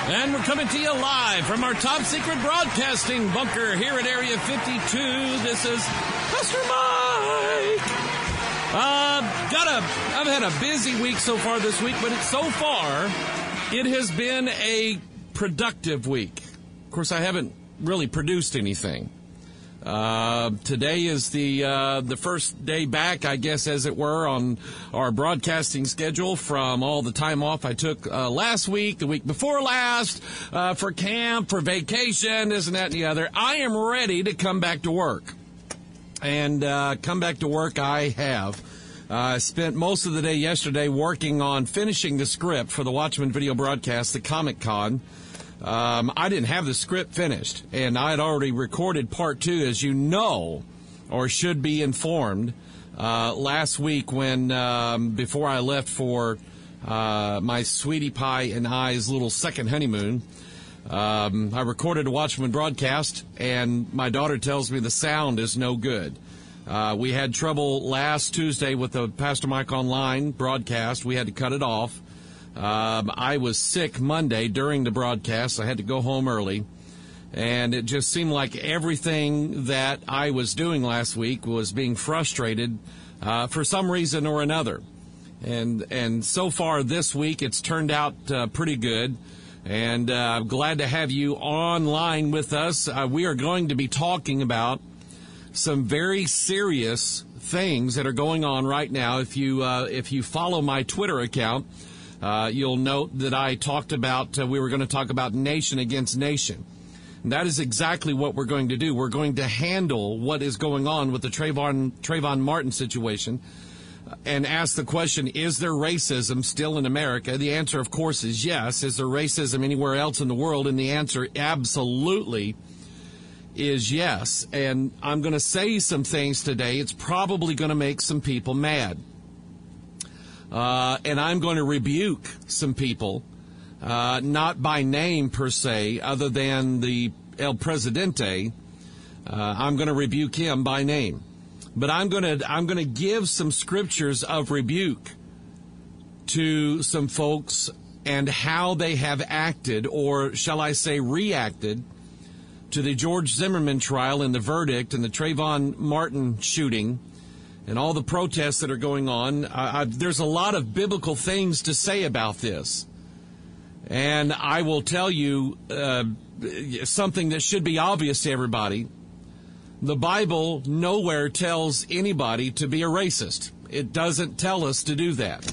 And we're coming to you live from our top secret broadcasting bunker here at Area 52. This is Pastor Mike. I've had a busy week so far this week, but so far it has been a productive week. Of course, I haven't really produced anything. Today is the first day back, I guess, as it were, on our broadcasting schedule from all the time off I took last week, the week before last, for camp, for vacation, this and that and the other. I am ready to come back to work. And come back to work I have. I spent most of the day yesterday working on finishing the script for the Watchman video broadcast, the Comic Con. I didn't have the script finished, and I had already recorded part 2, as you know, or should be informed, last week when, before I left for my sweetie pie and I's little second honeymoon. I recorded a Watchman broadcast, and my daughter tells me the sound is no good. We had trouble last Tuesday with the Pastor Mike Online broadcast. We had to cut it off. I was sick Monday during the broadcast. I had to go home early, and it just seemed like everything that I was doing last week was being frustrated for some reason or another. And so far this week, it's turned out pretty good, and I'm glad to have you online with us. We are going to be talking about some very serious things that are going on right now. If you follow my Twitter account, you'll note that I talked about, we were going to talk about nation against nation. And that is exactly what we're going to do. We're going to handle what is going on with the Trayvon Martin situation and ask the question, is there racism still in America? The answer, of course, is yes. Is there racism anywhere else in the world? And the answer absolutely is yes. And I'm going to say some things today. It's probably going to make some people mad. And I'm going to rebuke some people, not by name per se, other than the El Presidente. I'm going to rebuke him by name. But I'm going to give some scriptures of rebuke to some folks and how they have acted, or shall I say reacted, to the George Zimmerman trial and the verdict and the Trayvon Martin shooting and all the protests that are going on. There's a lot of biblical things to say about this. And I will tell you something that should be obvious to everybody. The Bible nowhere tells anybody to be a racist. It doesn't tell us to do that.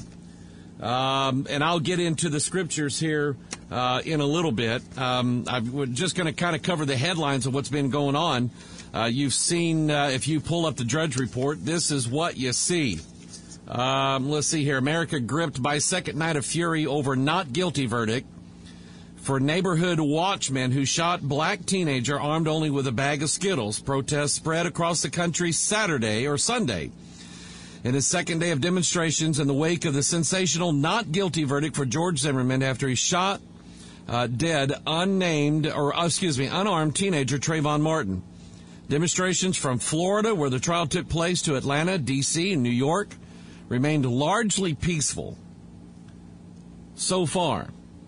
And I'll get into the scriptures here in a little bit. We're just going to kind of cover the headlines of what's been going on. You've seen, if you pull up the Drudge Report, this is what you see. Let's see here. America gripped by second night of fury over not guilty verdict for neighborhood watchman who shot black teenager armed only with a bag of Skittles. Protests spread across the country Saturday or Sunday. In his second day of demonstrations in the wake of the sensational not guilty verdict for George Zimmerman after he shot dead unarmed teenager Trayvon Martin. Demonstrations from Florida, where the trial took place, to Atlanta, D.C., and New York remained largely peaceful so far.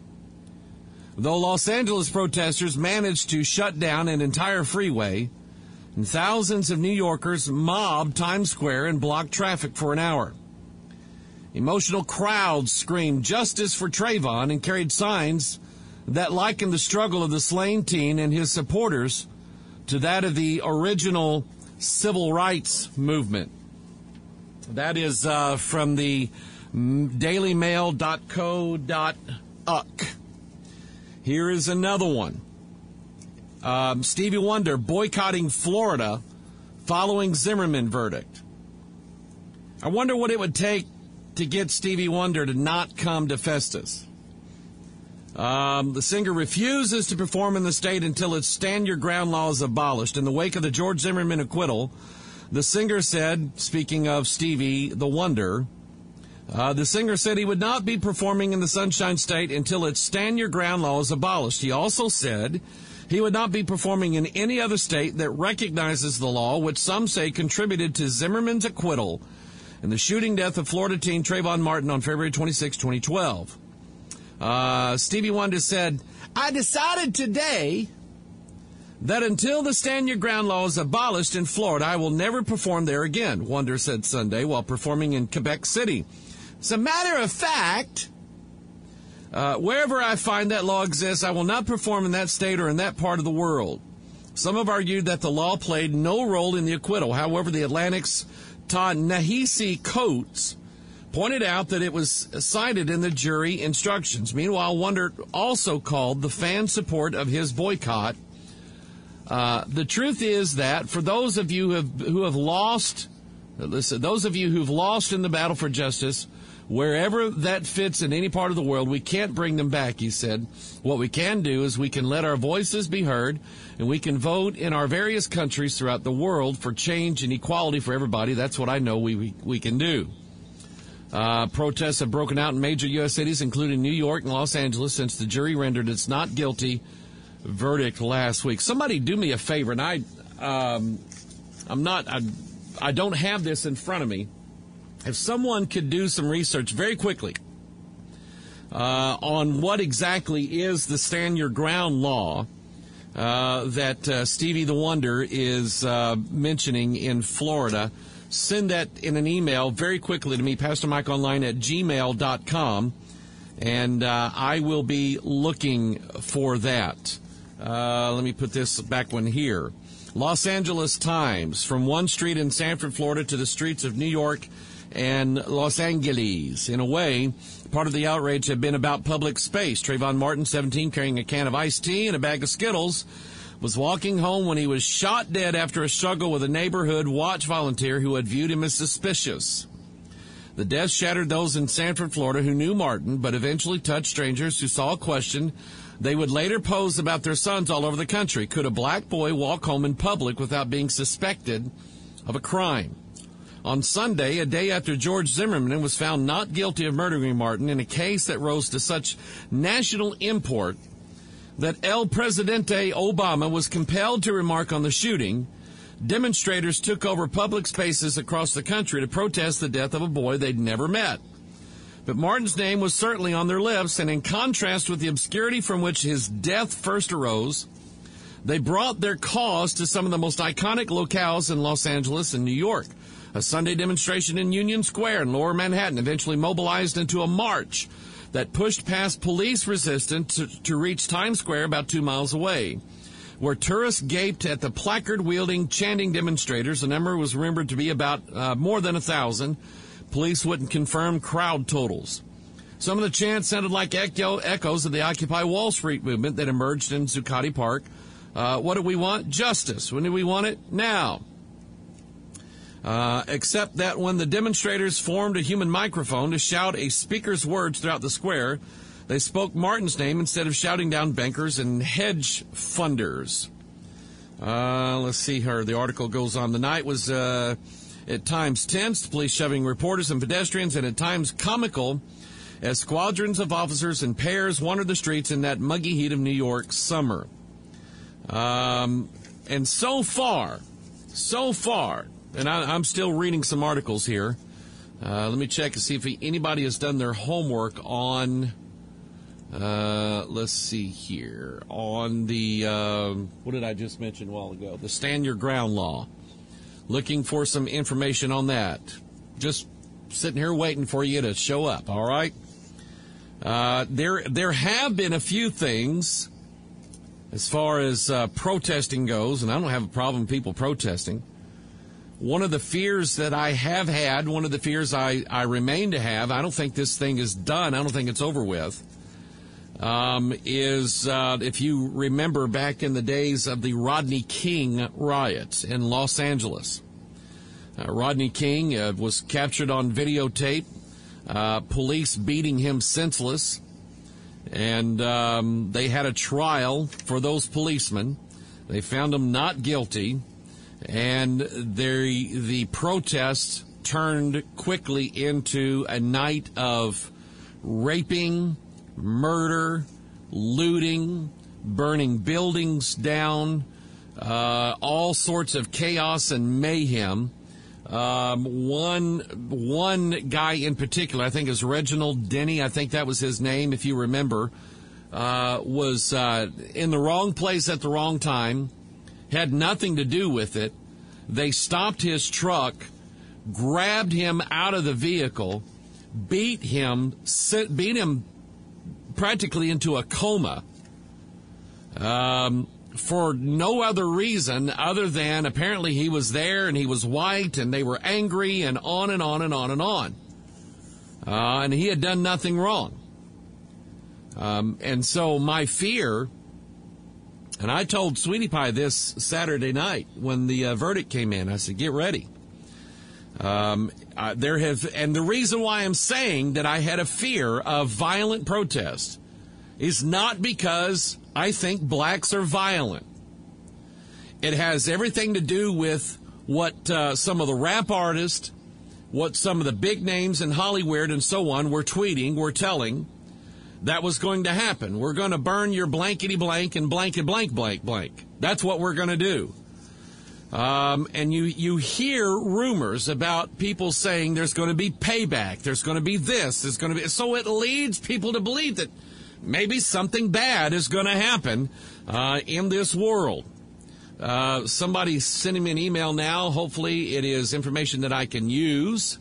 Though Los Angeles protesters managed to shut down an entire freeway, and thousands of New Yorkers mobbed Times Square and blocked traffic for an hour. Emotional crowds screamed justice for Trayvon and carried signs that likened the struggle of the slain teen and his supporters to that of the original civil rights movement. That is from the dailymail.co.uk. Here is another one. Stevie Wonder boycotting Florida following Zimmerman verdict. I wonder what it would take to get Stevie Wonder to not come to Festus. The singer refuses to perform in the state until its stand your ground law is abolished. In the wake of the George Zimmerman acquittal, the singer said, speaking of Stevie the Wonder, the singer said he would not be performing in the Sunshine State until its stand your ground law is abolished. He also said he would not be performing in any other state that recognizes the law, which some say contributed to Zimmerman's acquittal and the shooting death of Florida teen Trayvon Martin on February 26, 2012. Stevie Wonder said, "I decided today that until the Stand Your Ground law is abolished in Florida, I will never perform there again," Wonder said Sunday while performing in Quebec City. As a matter of fact, wherever I find that law exists, I will not perform in that state or in that part of the world. Some have argued that the law played no role in the acquittal. However, the Atlantic's Ta-Nehisi Coates pointed out that it was cited in the jury instructions. Meanwhile, Wonder also called the fan support of his boycott. The truth is that for those of you who have lost, listen, those of you who've lost in the battle for justice, wherever that fits in any part of the world, we can't bring them back, he said. What we can do is we can let our voices be heard, and we can vote in our various countries throughout the world for change and equality for everybody. That's what I know we can do. Protests have broken out in major U.S. cities, including New York and Los Angeles, since the jury rendered its not guilty verdict last week. Somebody do me a favor, and I don't have this in front of me. If someone could do some research very quickly on what exactly is the Stand Your Ground law that Stevie the Wonder is mentioning in Florida, send that in an email very quickly to me, PastorMikeOnline@gmail.com, and I will be looking for that. Let me put this back one here. Los Angeles Times, from one street in Sanford, Florida, to the streets of New York and Los Angeles. In a way, part of the outrage had been about public space. Trayvon Martin, 17, carrying a can of iced tea and a bag of Skittles, was walking home when he was shot dead after a struggle with a neighborhood watch volunteer who had viewed him as suspicious. The death shattered those in Sanford, Florida, who knew Martin, but eventually touched strangers who saw a question they would later pose about their sons all over the country. Could a black boy walk home in public without being suspected of a crime? On Sunday, a day after George Zimmerman was found not guilty of murdering Martin in a case that rose to such national import that El Presidente Obama was compelled to remark on the shooting, demonstrators took over public spaces across the country to protest the death of a boy they'd never met. But Martin's name was certainly on their lips, and in contrast with the obscurity from which his death first arose, they brought their cause to some of the most iconic locales in Los Angeles and New York. A Sunday demonstration in Union Square in Lower Manhattan eventually mobilized into a march that pushed past police resistance to reach Times Square about 2 miles away. Where tourists gaped at the placard-wielding, chanting demonstrators, the number was rumored to be about more than 1,000. Police wouldn't confirm crowd totals. Some of the chants sounded like echoes of the Occupy Wall Street movement that emerged in Zuccotti Park. What do we want? Justice. When do we want it? Now. Except that when the demonstrators formed a human microphone to shout a speaker's words throughout the square, they spoke Martin's name instead of shouting down bankers and hedge funders. Let's see here. The article goes on. The night was at times tense, police shoving reporters and pedestrians, and at times comical as squadrons of officers in pairs wandered the streets in that muggy heat of New York summer. And so far, and I'm still reading some articles here. Let me check and see if anybody has done their homework on, let's see here, on the, what did I just mention a while ago? The Stand Your Ground law. Looking for some information on that. Just sitting here waiting for you to show up, all right? There have been a few things as far as protesting goes, and I don't have a problem with people protesting. One of the fears that I have had, one of the fears I remain to have, I don't think this thing is done, I don't think it's over with, is if you remember back in the days of the Rodney King riots in Los Angeles. Rodney King was captured on videotape, police beating him senseless, and they had a trial for those policemen. They found them not guilty, and the protests turned quickly into a night of raping, murder, looting, burning buildings down, all sorts of chaos and mayhem. One guy in particular, I think is Reginald Denny, I think that was his name, if you remember, was in the wrong place at the wrong time, had nothing to do with it. They stopped his truck, grabbed him out of the vehicle, beat him practically into a coma, for no other reason other than apparently he was there and he was white and they were angry and on and on and on and on. And he had done nothing wrong. And so my fear, and I told Sweetie Pie this Saturday night when the verdict came in, I said, get ready. And the reason why I'm saying that I had a fear of violent protest is not because I think blacks are violent. It has everything to do with what some of the rap artists, what some of the big names in Hollywood and so on were tweeting, were telling that was going to happen. We're going to burn your blankety blank and blanket blank blank blank. That's what we're going to do. And you hear rumors about people saying there's going to be payback, there's going to be this, there's going to be, so it leads people to believe that maybe something bad is going to happen in this world. Somebody's sending me an email now. Hopefully it is information that I can use.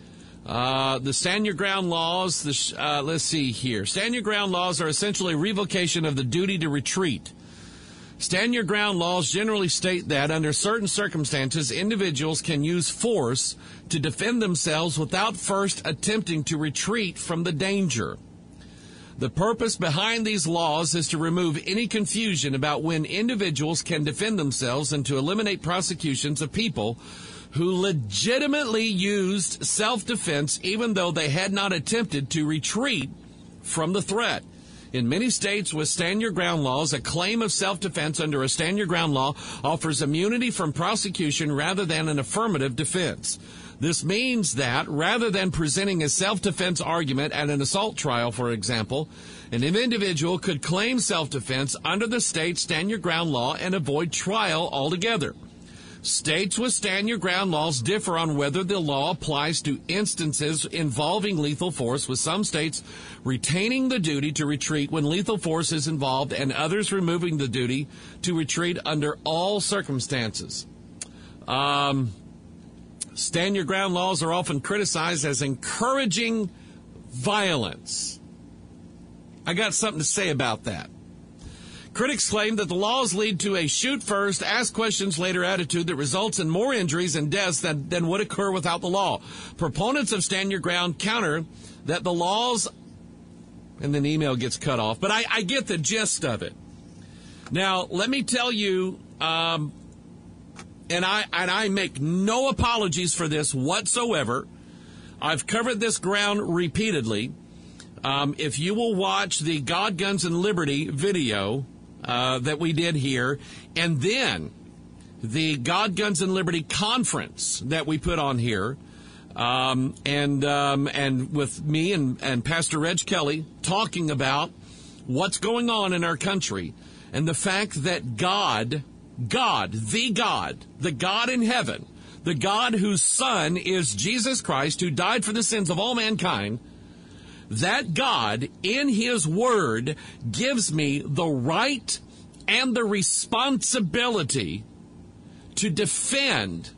The Stand Your Ground laws, let's see here. Stand Your Ground laws are essentially a revocation of the duty to retreat. Stand Your Ground laws generally state that under certain circumstances, individuals can use force to defend themselves without first attempting to retreat from the danger. The purpose behind these laws is to remove any confusion about when individuals can defend themselves and to eliminate prosecutions of people who legitimately used self-defense even though they had not attempted to retreat from the threat. In many states with Stand Your Ground laws, a claim of self-defense under a Stand Your Ground law offers immunity from prosecution rather than an affirmative defense. This means that rather than presenting a self-defense argument at an assault trial, for example, an individual could claim self-defense under the state Stand Your Ground law and avoid trial altogether. States with Stand Your Ground laws differ on whether the law applies to instances involving lethal force, with some states retaining the duty to retreat when lethal force is involved and others removing the duty to retreat under all circumstances. Stand Your Ground laws are often criticized as encouraging violence. I got something to say about that. Critics claim that the laws lead to a shoot first, ask questions later attitude that results in more injuries and deaths than would occur without the law. Proponents of Stand Your Ground counter that the laws, and then the email gets cut off, but I get the gist of it. Now, let me tell you, and I make no apologies for this whatsoever. I've covered this ground repeatedly. If you will watch the God, Guns, and Liberty video that we did here, and then the God, Guns, and Liberty conference that we put on here, and with me and Pastor Reg Kelly talking about what's going on in our country and the fact that God, the God in heaven, the God whose Son is Jesus Christ, who died for the sins of all mankind, that God, in His Word, gives me the right and the responsibility to defend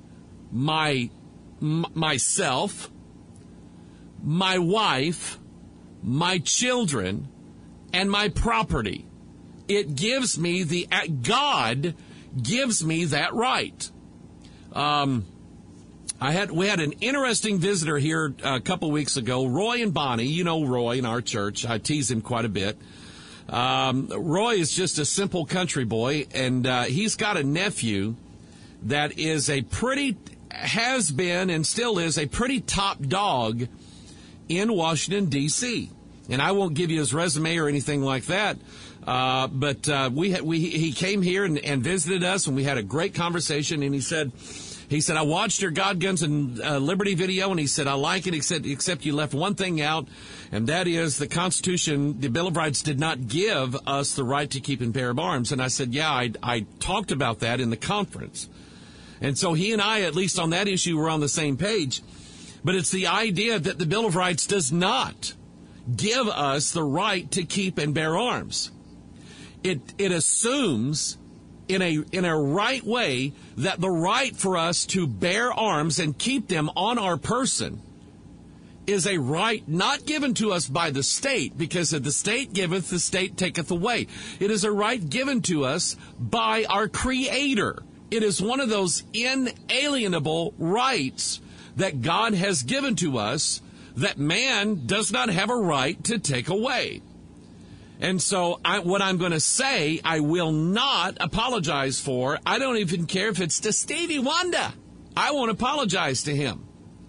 myself, my wife, my children, and my property. It gives me God gives me that right. We had an interesting visitor here a couple weeks ago, Roy and Bonnie. You know Roy in our church. I tease him quite a bit. Roy is just a simple country boy, and he's got a nephew that is has been and still is a pretty top dog in Washington, D.C. And I won't give you his resume or anything like that, but he came here and visited us, and we had a great conversation, and he said, I watched your God, Guns, and Liberty video, and he said, I like it, except you left one thing out, and that is the Constitution, the Bill of Rights did not give us the right to keep and bear arms. And I said, yeah, I talked about that in the conference. And so he and I, at least on that issue, were on the same page. But it's the idea that the Bill of Rights does not give us the right to keep and bear arms. It assumes in a right way that the right for us to bear arms and keep them on our person is a right not given to us by the state, because if the state giveth, the state taketh away. It is a right given to us by our Creator. It is one of those inalienable rights that God has given to us that man does not have a right to take away. And so what I'm going to say, I will not apologize for. I don't even care if it's to Stevie Wonder. I won't apologize to him.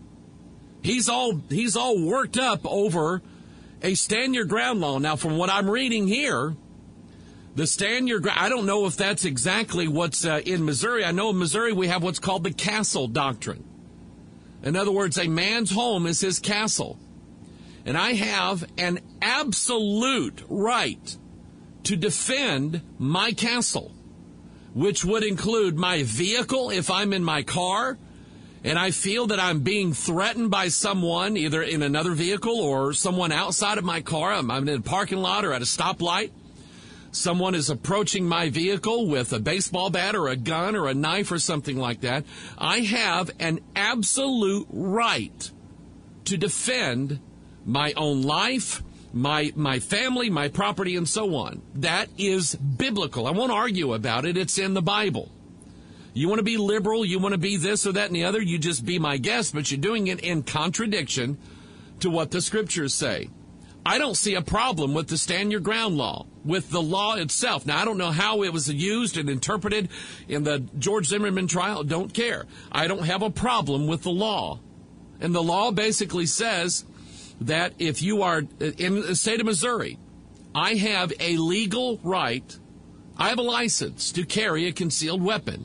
He's all worked up over a stand your ground law. Now, from what I'm reading here, the stand your ground, I don't know if that's exactly what's in Missouri. I know in Missouri we have what's called the castle doctrine. In other words, a man's home is his castle. And I have an absolute right to defend my castle, which would include my vehicle if I'm in my car and I feel that I'm being threatened by someone, either in another vehicle or someone outside of my car. I'm in a parking lot or at a stoplight. Someone is approaching my vehicle with a baseball bat or a gun or a knife or something like that. I have an absolute right to defend my own life, my family, my property, and so on. That is biblical. I won't argue about it. It's in the Bible. You want to be liberal, you want to be this or that and the other, you just be my guest, but you're doing it in contradiction to what the Scriptures say. I don't see a problem with the stand your ground law, with the law itself. Now, I don't know how it was used and interpreted in the George Zimmerman trial. Don't care. I don't have a problem with the law. And the law basically says that if you are in the state of Missouri, I have a legal right, I have a license to carry a concealed weapon.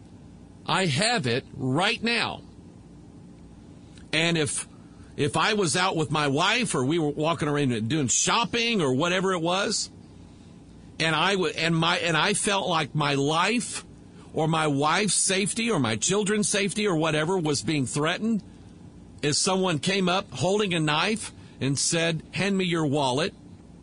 I have it right now. And if I was out with my wife or we were walking around and doing shopping or whatever it was, and I felt like my life or my wife's safety or my children's safety or whatever was being threatened, if someone came up holding a knife and said, "Hand me your wallet,"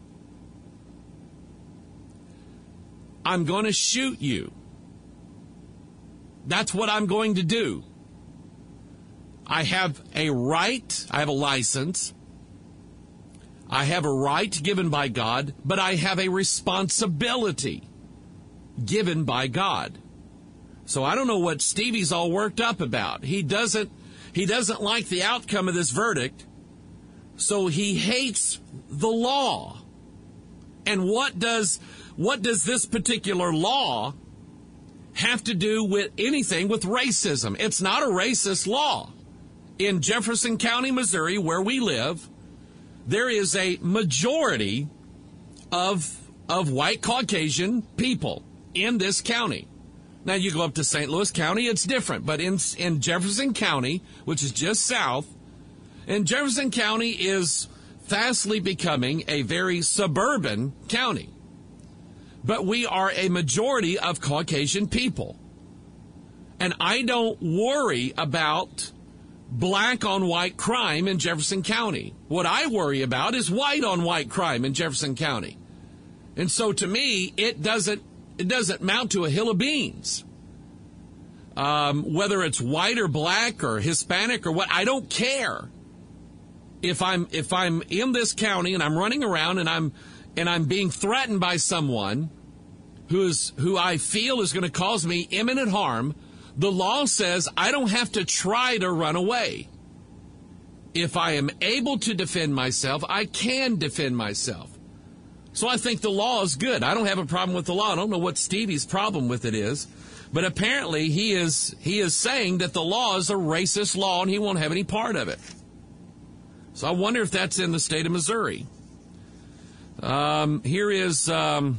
I'm going to shoot you. That's what I'm going to do. I have a right, I have a license, I have a right given by God, but I have a responsibility given by God. So I don't know what Stevie's all worked up about. He doesn't like the outcome of this verdict, so he hates the law. And what does this particular law have to do with anything with racism? It's not a racist law. In Jefferson County, Missouri, where we live, there is a majority of white Caucasian people in this county. Now, you go up to St. Louis County, it's different. But in Jefferson County, which is just south, and Jefferson County is fastly becoming a very suburban county. But we are a majority of Caucasian people. And I don't worry about black on white crime in Jefferson County. What I worry about is white on white crime in Jefferson County. And so to me, it doesn't mount to a hill of beans. Whether it's white or black or Hispanic or what, I don't care. If I'm in this county and I'm running around and I'm being threatened by someone who I feel is going to cause me imminent harm, the law says I don't have to try to run away. If I am able to defend myself, I can defend myself. So I think the law is good. I don't have a problem with the law. I don't know what Stevie's problem with it is, but apparently he is saying that the law is a racist law and he won't have any part of it. So I wonder if that's in the state of Missouri. Here is an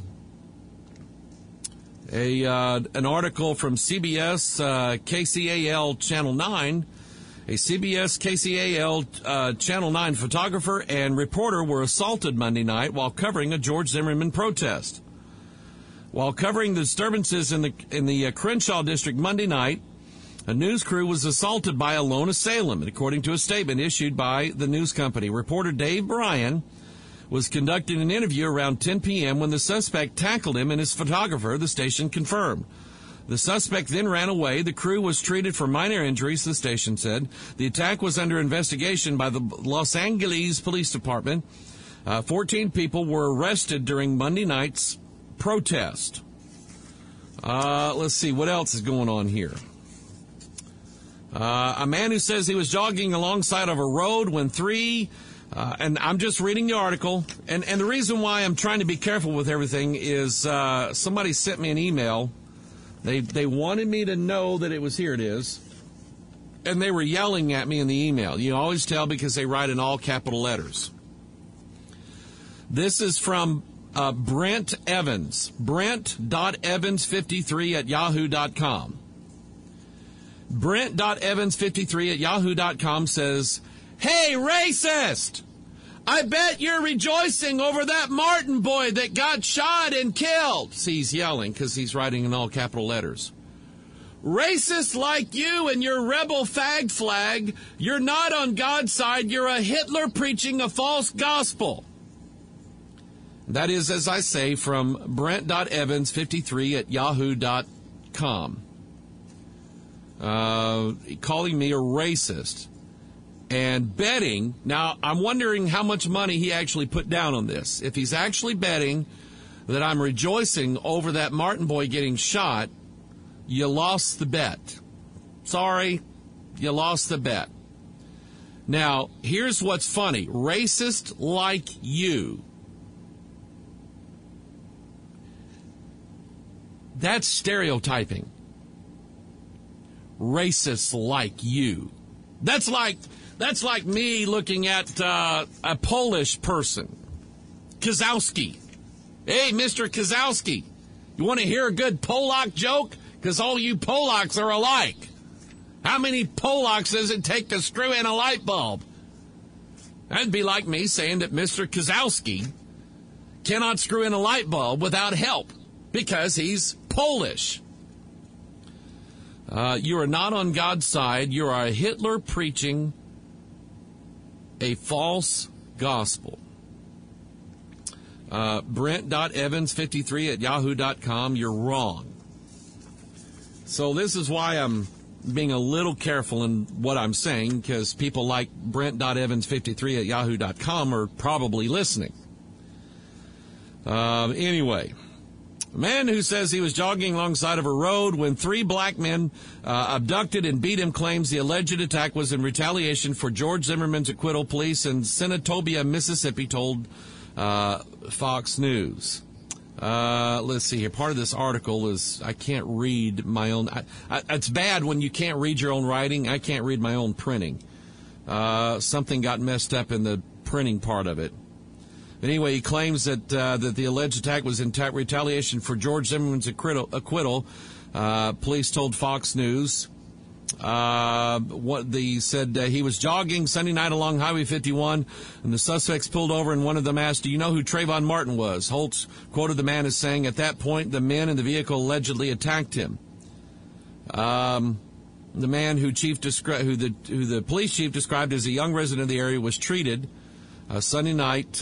article from CBS KCAL Channel 9. A CBS KCAL Channel 9 photographer and reporter were assaulted Monday night while covering a George Zimmerman protest. While covering the disturbances in the Crenshaw district Monday night, A news crew was assaulted by a lone assailant, according to a statement issued by the news company. Reporter Dave Bryan was conducting an interview around 10 p.m. when the suspect tackled him and his photographer, the station confirmed. The suspect then ran away. The crew was treated for minor injuries, the station said. The attack was under investigation by the Los Angeles Police Department. 14 people were arrested during Monday night's protest. Let's see, what else is going on here? A man who says he was jogging alongside of a road when and I'm just reading the article, and the reason why I'm trying to be careful with everything is somebody sent me an email. They wanted me to know that it was, here it is, and they were yelling at me in the email. You always tell because they write in all capital letters. This is from Brent Evans, Brent.Evans53@yahoo.com. Brent.Evans53@yahoo.com says, "Hey, racist! I bet you're rejoicing over that Martin boy that got shot and killed." See, he's yelling because he's writing in all capital letters. "Racist like you and your rebel fag flag, you're not on God's side. You're a Hitler preaching a false gospel." That is, as I say, from Brent.Evans53@yahoo.com. Calling me a racist. And betting, now I'm wondering how much money he actually put down on this. If he's actually betting that I'm rejoicing over that Martin boy getting shot, you lost the bet. Sorry, you lost the bet. Now, here's what's funny. Racist like you. That's stereotyping. Racist like you. That's like me looking at a Polish person. Kozowski. Hey, Mr. Kozowski, you want to hear a good Polak joke? Because all you Polacks are alike. How many Polacks does it take to screw in a light bulb? That'd be like me saying that Mr. Kozowski cannot screw in a light bulb without help because he's Polish. You are not on God's side. You are a Hitler preaching a false gospel. Brent.Evans53@yahoo.com. You're wrong. So this is why I'm being a little careful in what I'm saying, because people like Brent.Evans53@yahoo.com are probably listening. Anyway. A man who says he was jogging alongside of a road when 3 black men abducted and beat him claims the alleged attack was in retaliation for George Zimmerman's acquittal. Police in Senatobia, Mississippi, told Fox News. Let's see here. Part of this article is I can't read my own. It's bad when you can't read your own writing. I can't read my own printing. Something got messed up in the printing part of it. Anyway, he claims that the alleged attack was in retaliation for George Zimmerman's acquittal. Police told Fox News. He said he was jogging Sunday night along Highway 51, and the suspects pulled over, and one of them asked, "Do you know who Trayvon Martin was?" Holtz quoted the man as saying, "At that point, the men in the vehicle allegedly attacked him." The man who the police chief described as a young resident of the area was treated Sunday night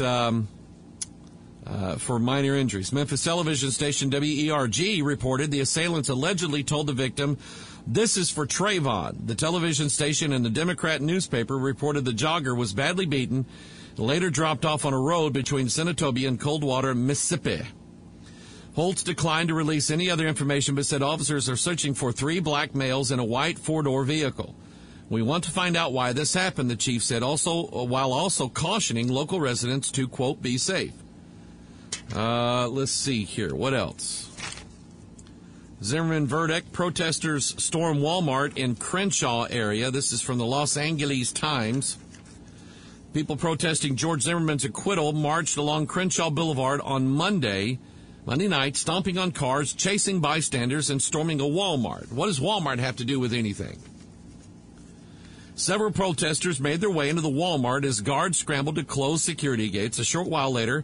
for minor injuries. Memphis television station WERG reported the assailants allegedly told the victim, "This is for Trayvon." The television station and the Democrat newspaper reported the jogger was badly beaten and later dropped off on a road between Senatobia and Coldwater, Mississippi. Holtz declined to release any other information but said officers are searching for 3 black males in a white 4-door vehicle. "We want to find out why this happened," the chief said, while also cautioning local residents to, quote, "be safe." Let's see here. What else? Zimmerman verdict. Protesters storm Walmart in Crenshaw area. This is from the Los Angeles Times. People protesting George Zimmerman's acquittal marched along Crenshaw Boulevard on Monday night, stomping on cars, chasing bystanders, and storming a Walmart. What does Walmart have to do with anything? Several protesters made their way into the Walmart as guards scrambled to close security gates. A short while later,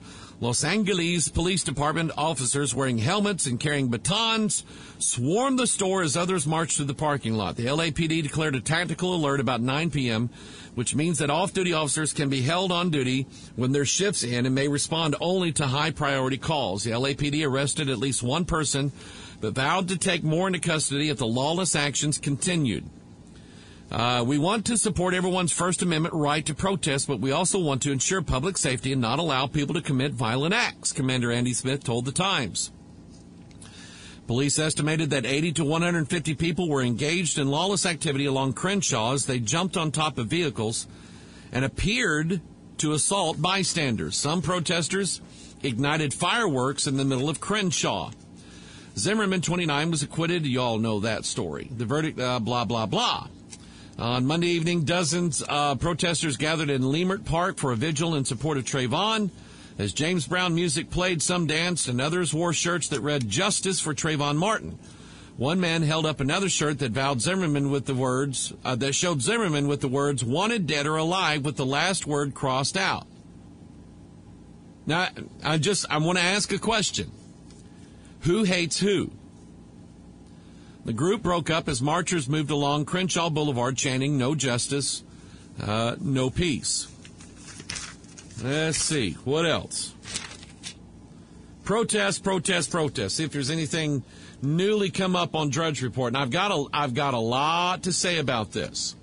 Los Angeles Police Department officers wearing helmets and carrying batons swarmed the store as others marched through the parking lot. The LAPD declared a tactical alert about 9 p.m., which means that off-duty officers can be held on duty when their shift's in and may respond only to high-priority calls. The LAPD arrested at least one person, but vowed to take more into custody if the lawless actions continued. We want to support everyone's First Amendment right to protest, but we also want to ensure public safety and not allow people to commit violent acts, Commander Andy Smith told the Times. Police estimated that 80 to 150 people were engaged in lawless activity along Crenshaw as they jumped on top of vehicles and appeared to assault bystanders. Some protesters ignited fireworks in the middle of Crenshaw. Zimmerman, 29, was acquitted. You all know that story. The verdict, blah, blah, blah. On Monday evening, dozens of protesters gathered in Leimert Park for a vigil in support of Trayvon. As James Brown music played, some danced and others wore shirts that read "Justice for Trayvon Martin." One man held up another shirt that showed Zimmerman with the words, "Wanted, dead, or alive," with the last word crossed out. Now, I want to ask a question. Who hates who? The group broke up as marchers moved along Crenshaw Boulevard chanting, "No justice, no peace." Let's see. What else? Protest. See if there's anything newly come up on Drudge Report. And I've got a lot to say about this.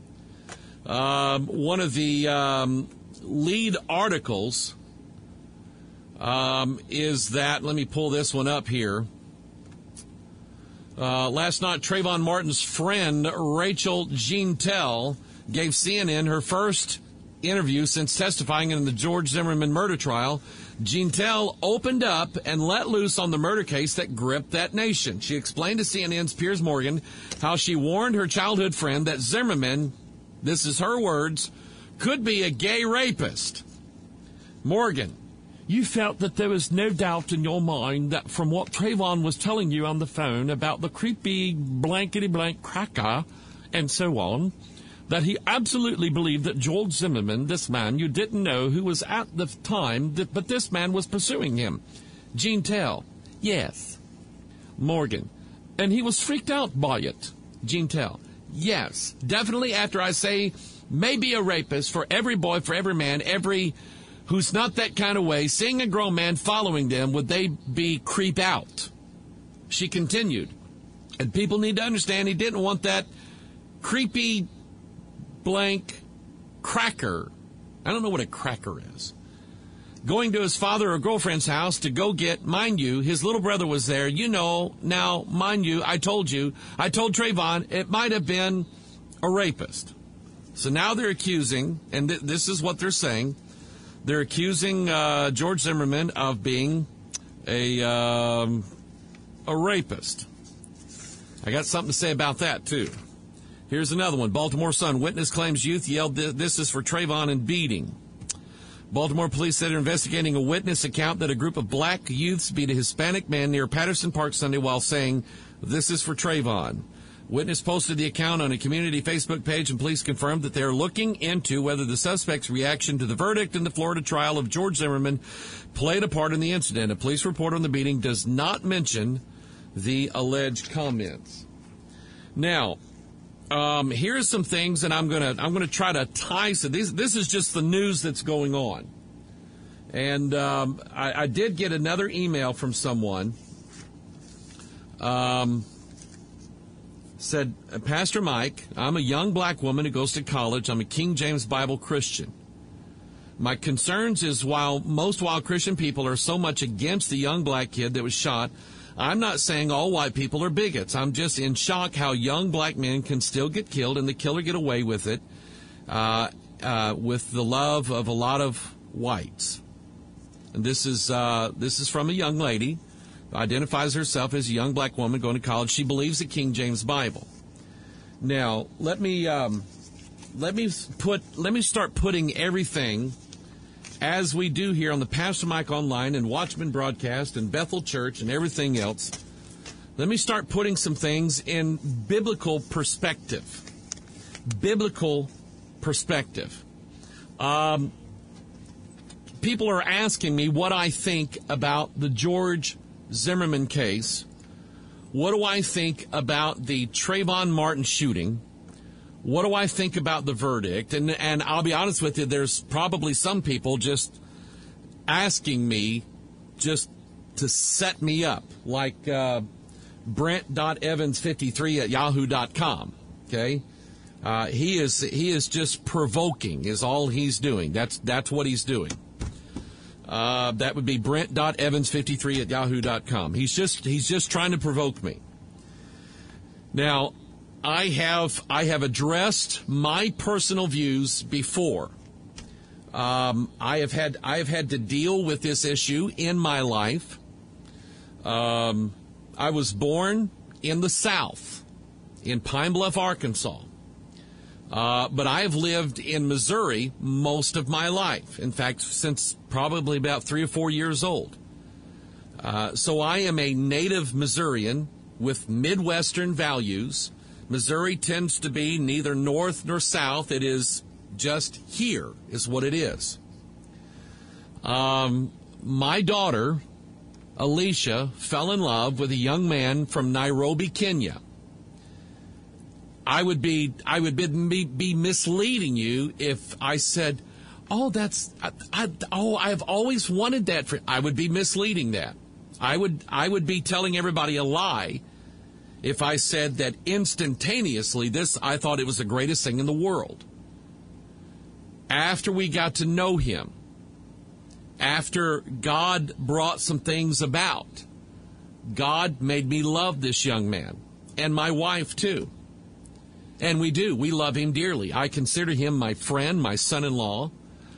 One of the lead articles is that, let me pull this one up here. Last night, Trayvon Martin's friend, Rachel Jeantel, gave CNN her first interview since testifying in the George Zimmerman murder trial. Jeantel opened up and let loose on the murder case that gripped that nation. She explained to CNN's Piers Morgan how she warned her childhood friend that Zimmerman, this is her words, could be a gay rapist. Morgan: "You felt that there was no doubt in your mind that from what Trayvon was telling you on the phone about the creepy blankety-blank cracker and so on, that he absolutely believed that George Zimmerman, this man you didn't know who was at the time, but this man was pursuing him." Jeantel: "Yes." Morgan: "And he was freaked out by it." Jeantel: "Yes, definitely after I say maybe a rapist for every boy, for every man, every who's not that kind of way, seeing a grown man following them, would they be creep out?" She continued, "And people need to understand he didn't want that creepy blank cracker." I don't know what a cracker is. "Going to his father or girlfriend's house to go get," mind you, his little brother was there. Now, mind you, I told Trayvon it might have been a rapist. So now they're accusing, and this is what they're saying, they're accusing George Zimmerman of being a rapist. I got something to say about that, too. Here's another one. Baltimore Sun. Witness claims youth yelled, "This is for Trayvon," and beating. Baltimore police said they're investigating a witness account that a group of black youths beat a Hispanic man near Patterson Park Sunday while saying, "This is for Trayvon." Witness posted the account on a community Facebook page, and police confirmed that they're looking into whether the suspect's reaction to the verdict in the Florida trial of George Zimmerman played a part in the incident. A police report on the beating does not mention the alleged comments. Now, here's some things, and I'm gonna try to tie. So this is just the news that's going on, and I did get another email from someone. Said, "Pastor Mike, I'm a young black woman who goes to college. I'm a King James Bible Christian. My concerns is while Christian people are so much against the young black kid that was shot, I'm not saying all white people are bigots. I'm just in shock how young black men can still get killed and the killer get away with it with the love of a lot of whites." And this is from a young lady. Identifies herself as a young black woman going to college. She believes the King James Bible. Now, let me start putting everything as we do here on the Pastor Mike Online and Watchman Broadcast and Bethel Church and everything else. Let me start putting some things in biblical perspective. Biblical perspective. people are asking me what I think about the George Zimmerman case. What do I think about the Trayvon Martin shooting? What do I think about the verdict? And I'll be honest with you, there's probably some people just asking me just to set me up, like Brent.Evans53@yahoo.com. Okay? He is just provoking is all he's doing. That's what he's doing. That would be Brent.Evans53@yahoo.com. He's just trying to provoke me. Now, I have addressed my personal views before. I have had to deal with this issue in my life. I was born in the South, in Pine Bluff, Arkansas. But I have lived in Missouri most of my life. In fact, since probably about 3 or 4 years old. So I am a native Missourian with Midwestern values. Missouri tends to be neither north nor south. It is just here is what it is. My daughter, Alicia, fell in love with a young man from Nairobi, Kenya. I would be misleading you if I said, "Oh, I've always wanted that." I would be misleading that. I would be telling everybody a lie if I said that instantaneously I thought it was the greatest thing in the world. After we got to know him, after God brought some things about, God made me love this young man and my wife too. And we do. We love him dearly. I consider him my friend, my son-in-law.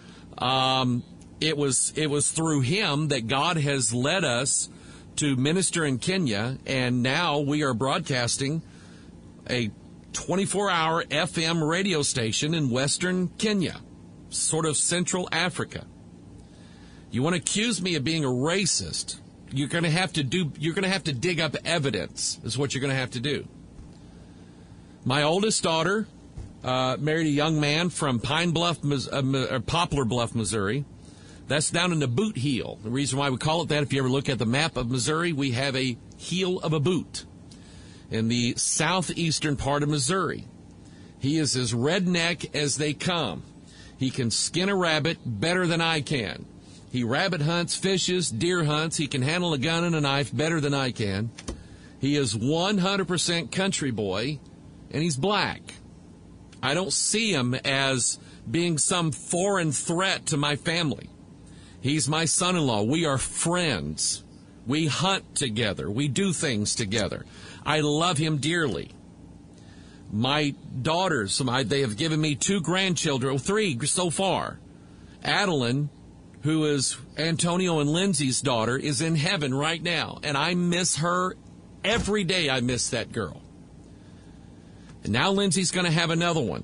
It was through him that God has led us to minister in Kenya, and now we are broadcasting a 24-hour FM radio station in western Kenya, sort of Central Africa. You want to accuse me of being a racist? You're going to have to dig up evidence. Is what you're going to have to do. My oldest daughter married a young man from Poplar Bluff, Missouri. That's down in the boot heel. The reason why we call it that, if you ever look at the map of Missouri, we have a heel of a boot in the southeastern part of Missouri. He is as redneck as they come. He can skin a rabbit better than I can. He rabbit hunts, fishes, deer hunts. He can handle a gun and a knife better than I can. He is 100% country boy, and he's black. I don't see him as being some foreign threat to my family. He's my son-in-law. We are friends. We hunt together. We do things together. I love him dearly. My daughters, they have given me 2 grandchildren, 3 so far. Adeline, who is Antonio and Lindsay's daughter, is in heaven right now, and I miss her every day. I miss that girl. And now Lindsay's going to have another one.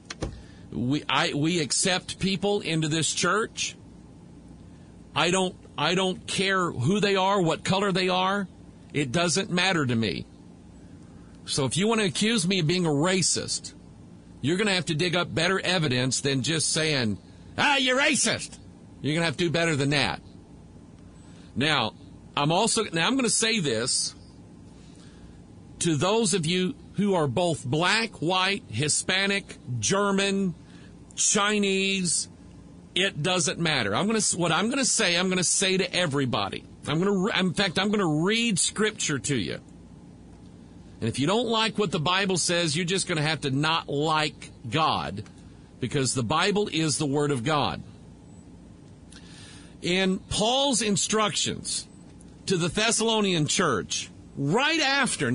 We accept people into this church. I don't care who they are, what color they are. It doesn't matter to me. So if you want to accuse me of being a racist, you're going to have to dig up better evidence than just saying, you're racist. You're going to have to do better than that. Now, I'm going to say this to those of you who are both black, white, Hispanic, German, Chinese. It doesn't matter. What I'm going to say to everybody. I'm going to read scripture to you. And if you don't like what the Bible says, you're just going to have to not like God, because the Bible is the Word of God. In Paul's instructions to the Thessalonian church, right after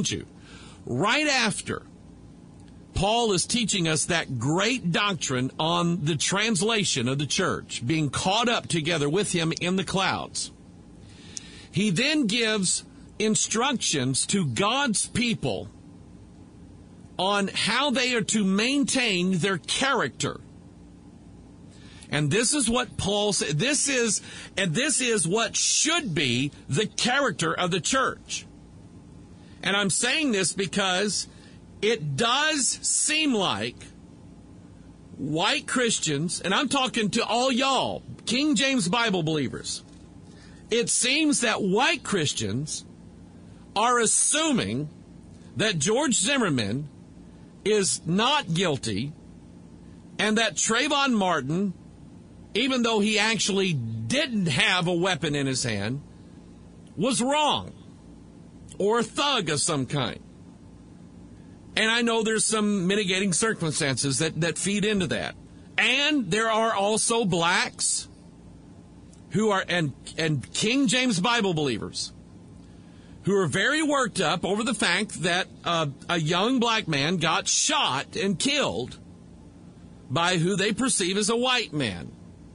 Paul is teaching us that great doctrine on the translation of the church, being caught up together with him in the clouds. He then gives instructions to God's people on how they are to maintain their character. And this is what Paul said. This is what should be the character of the church. And I'm saying this because it does seem like white Christians, and I'm talking to all y'all, King James Bible believers, it seems that white Christians are assuming that George Zimmerman is not guilty and that Trayvon Martin, even though he actually didn't have a weapon in his hand, was wrong or a thug of some kind. And I know there's some mitigating circumstances that feed into that. And there are also blacks who are, and King James Bible believers, who are very worked up over the fact that a young black man got shot and killed by who they perceive as a white man.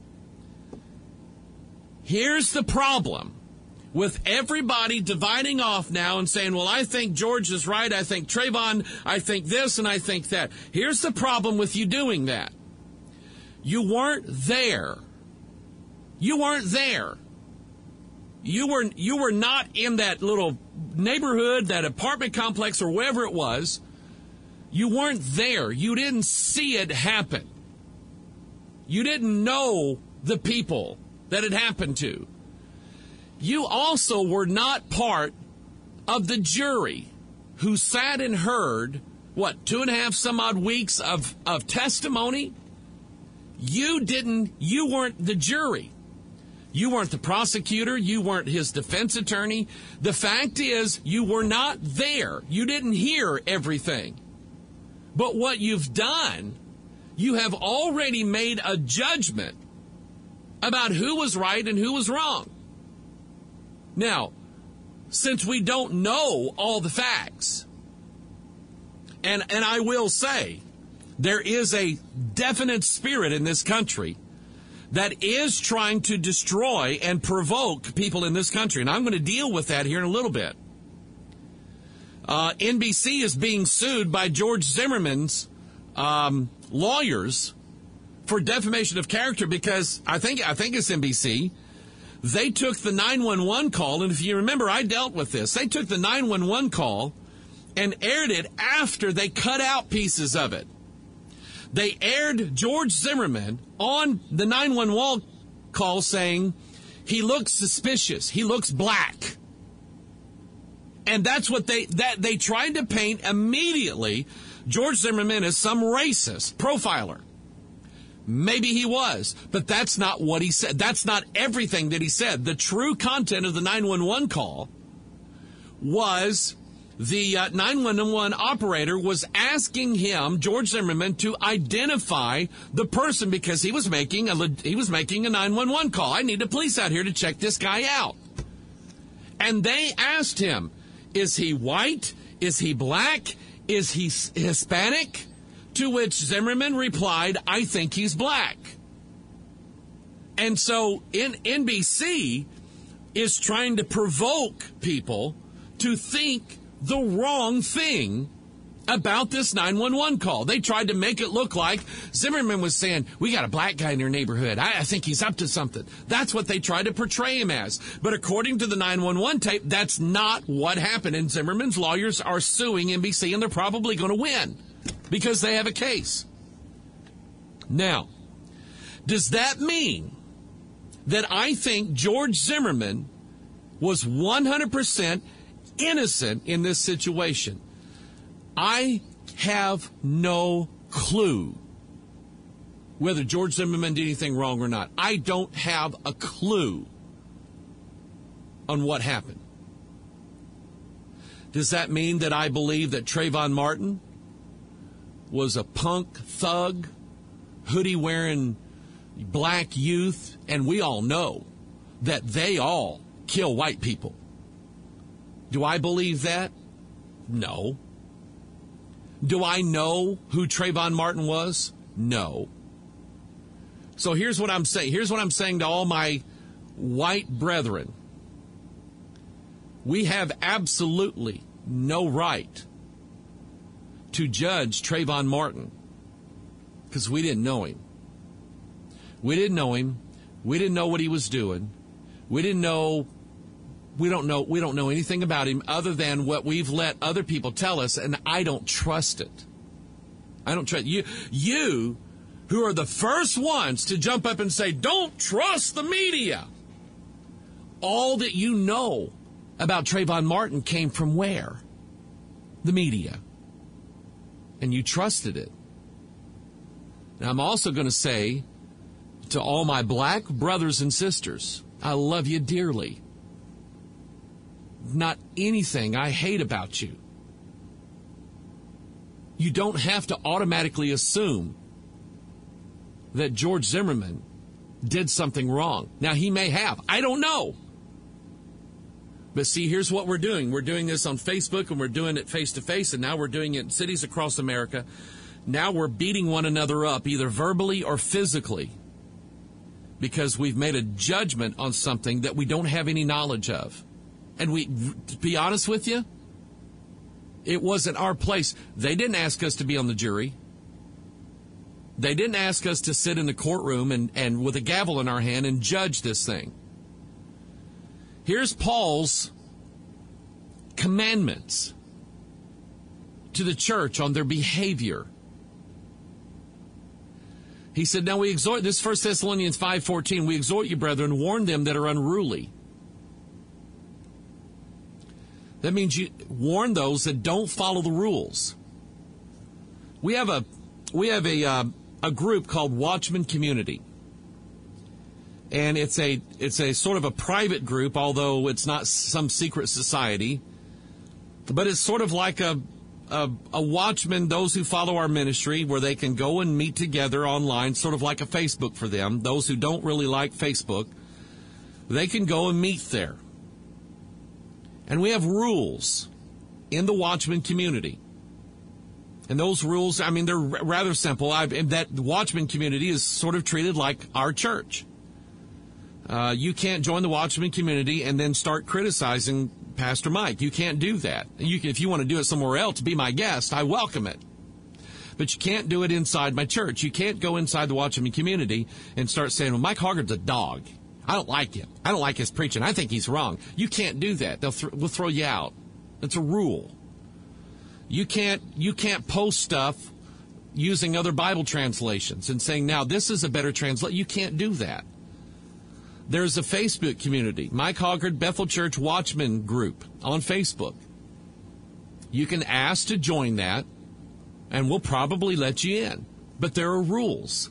Here's the problem with everybody dividing off now and saying, well, I think George is right, I think Trayvon, I think this, and I think that. Here's the problem with you doing that. You weren't there. You weren't there. You were not in that little neighborhood, that apartment complex, or wherever it was. You weren't there. You didn't see it happen. You didn't know the people that it happened to. You also were not part of the jury who sat and heard, 2.5 some odd weeks of testimony? You weren't the jury. You weren't the prosecutor. You weren't his defense attorney. The fact is, you were not there. You didn't hear everything. But what you've done, you have already made a judgment about who was right and who was wrong. Now, since we don't know all the facts, and I will say, there is a definite spirit in this country that is trying to destroy and provoke people in this country. And I'm going to deal with that here in a little bit. NBC is being sued by George Zimmerman's lawyers for defamation of character because I think it's NBC. They took the 911 call, and if you remember, I dealt with this. They took the 911 call and aired it after they cut out pieces of it. They aired George Zimmerman on the 911 call saying, he looks suspicious, he looks black. And that's what they tried to paint immediately George Zimmerman as some racist profiler. Maybe he was, but that's not what he said. That's not everything that he said. The true content of the 911 call was the 911 operator was asking him, George Zimmerman, to identify the person because he was making a 911 call. I need a police out here to check this guy out. And they asked him, is he white? Is he black? Is he Hispanic? To which Zimmerman replied, I think he's black. And so NBC is trying to provoke people to think the wrong thing about this 911 call. They tried to make it look like Zimmerman was saying, we got a black guy in your neighborhood. I think he's up to something. That's what they tried to portray him as. But according to the 911 tape, that's not what happened. And Zimmerman's lawyers are suing NBC, and they're probably going to win because they have a case. Now, does that mean that I think George Zimmerman was 100% innocent in this situation? I have no clue whether George Zimmerman did anything wrong or not. I don't have a clue on what happened. Does that mean that I believe that Trayvon Martin was a punk thug, hoodie-wearing black youth, and we all know that they all kill white people? Do I believe that? No. Do I know who Trayvon Martin was? No. So here's what I'm saying. Here's what I'm saying to all my white brethren. We have absolutely no right to judge Trayvon Martin because we didn't know him. We didn't know him. We didn't know what he was doing. We don't know anything about him other than what we've let other people tell us, and I don't trust it. I don't trust you. You who are the first ones to jump up and say, don't trust the media. All that you know about Trayvon Martin came from where? The media. And you trusted it. Now, I'm also going to say to all my black brothers and sisters, I love you dearly. Not anything I hate about you. You don't have to automatically assume that George Zimmerman did something wrong. Now, he may have. I don't know. But see, here's what we're doing. We're doing this on Facebook, and we're doing it face-to-face, and now we're doing it in cities across America. Now we're beating one another up, either verbally or physically, because we've made a judgment on something that we don't have any knowledge of. And to be honest with you, it wasn't our place. They didn't ask us to be on the jury. They didn't ask us to sit in the courtroom and with a gavel in our hand and judge this thing. Here's Paul's commandments to the church on their behavior. He said, now we exhort, this is 1 Thessalonians 5:14, we exhort you, brethren, warn them that are unruly. That means you warn those that don't follow the rules. We have a group called Watchman Community. And it's a sort of a private group, although it's not some secret society. But it's sort of like a watchman, those who follow our ministry, where they can go and meet together online, sort of like a Facebook for them. Those who don't really like Facebook, they can go and meet there. And we have rules in the Watchman community. And those rules, I mean, they're rather simple. That Watchman community is sort of treated like our church. You can't join the Watchman community and then start criticizing Pastor Mike. You can't do that. If you want to do it somewhere else, be my guest, I welcome it. But you can't do it inside my church. You can't go inside the Watchman community and start saying, well, Mike Hoggard's a dog. I don't like him. I don't like his preaching. I think he's wrong. You can't do that. We'll throw you out. It's a rule. You can't post stuff using other Bible translations and saying, now, this is a better translation. You can't do that. There's a Facebook community, Mike Hoggard Bethel Church Watchman Group on Facebook. You can ask to join that, and we'll probably let you in. But there are rules.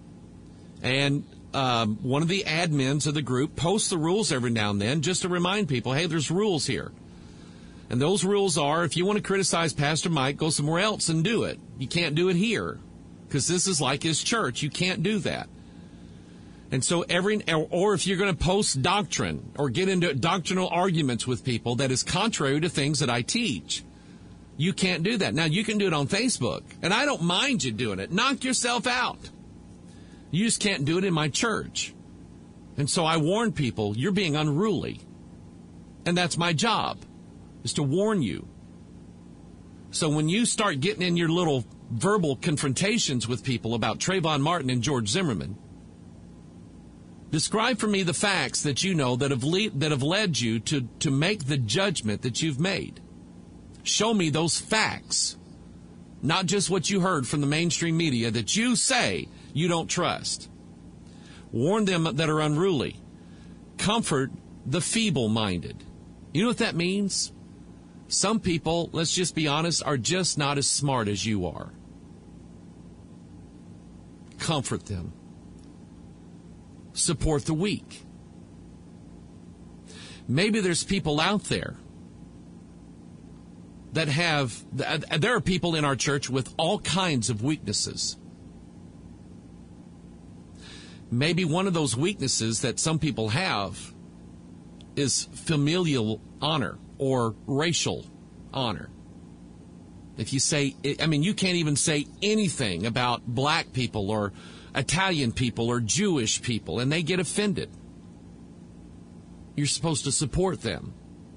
And one of the admins of the group posts the rules every now and then just to remind people, hey, there's rules here. And those rules are, if you want to criticize Pastor Mike, go somewhere else and do it. You can't do it here, because this is like his church. You can't do that. And so or if you're going to post doctrine or get into doctrinal arguments with people that is contrary to things that I teach, you can't do that. Now, you can do it on Facebook, and I don't mind you doing it. Knock yourself out. You just can't do it in my church. And so I warn people, you're being unruly. And that's my job, is to warn you. So when you start getting in your little verbal confrontations with people about Trayvon Martin and George Zimmerman, describe for me the facts that you know that have led you to make the judgment that you've made. Show me those facts, not just what you heard from the mainstream media that you say you don't trust. Warn them that are unruly. Comfort the feeble-minded. You know what that means? Some people, let's just be honest, are just not as smart as you are. Comfort them. Support the weak. Maybe there's people out there there are people in our church with all kinds of weaknesses. Maybe one of those weaknesses that some people have is familial honor or racial honor. If you say, you can't even say anything about black people or Italian people or Jewish people, and they get offended. You're supposed to support them.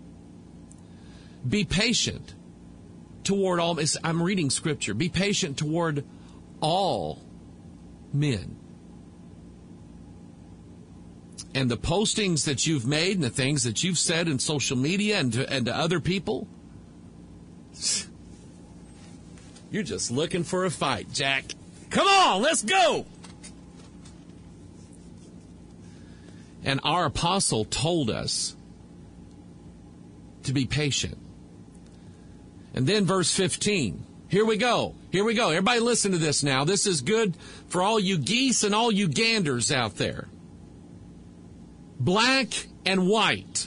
Be patient toward all. I'm reading scripture. Be patient toward all men. And the postings that you've made and the things that you've said in social media and to other people, you're just looking for a fight, Jack. Come on, let's go. And our apostle told us to be patient. And then verse 15. Here we go. Here we go. Everybody listen to this now. This is good for all you geese and all you ganders out there. Black and white.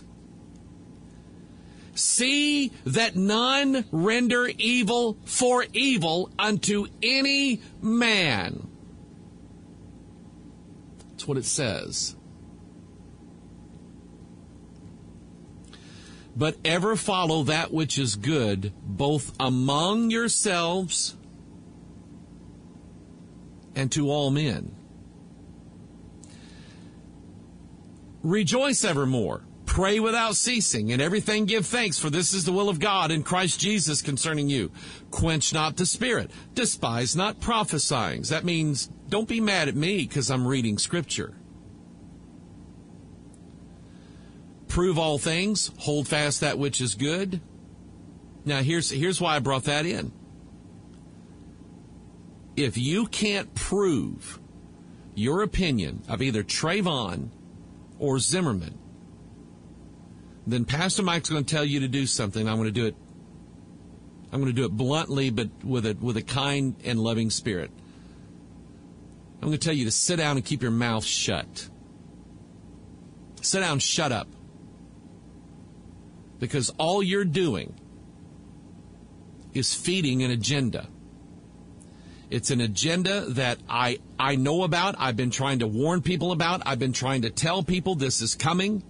See that none render evil for evil unto any man. That's what it says. But ever follow that which is good, both among yourselves and to all men. Rejoice evermore. Pray without ceasing. In everything give thanks, for this is the will of God in Christ Jesus concerning you. Quench not the spirit. Despise not prophesying. That means don't be mad at me because I'm reading Scripture. Prove all things. Hold fast that which is good. Now, here's why I brought that in. If you can't prove your opinion of either Trayvon or Zimmerman, then Pastor Mike's going to tell you to do something. I'm going to do it bluntly, but with a kind and loving spirit. I'm going to tell you to sit down and keep your mouth shut. Sit down, shut up. Because all you're doing is feeding an agenda. It's an agenda that I know about. I've been trying to warn people about. I've been trying to tell people this is coming.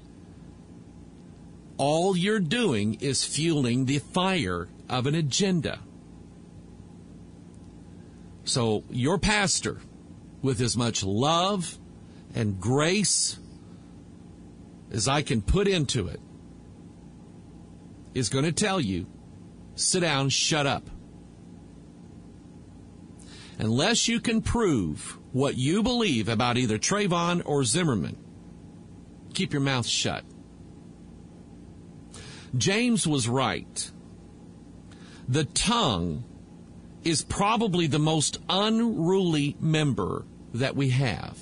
All you're doing is fueling the fire of an agenda. So your pastor, with as much love and grace as I can put into it, is going to tell you, sit down, shut up. Unless you can prove what you believe about either Trayvon or Zimmerman, keep your mouth shut. James was right. The tongue is probably the most unruly member that we have.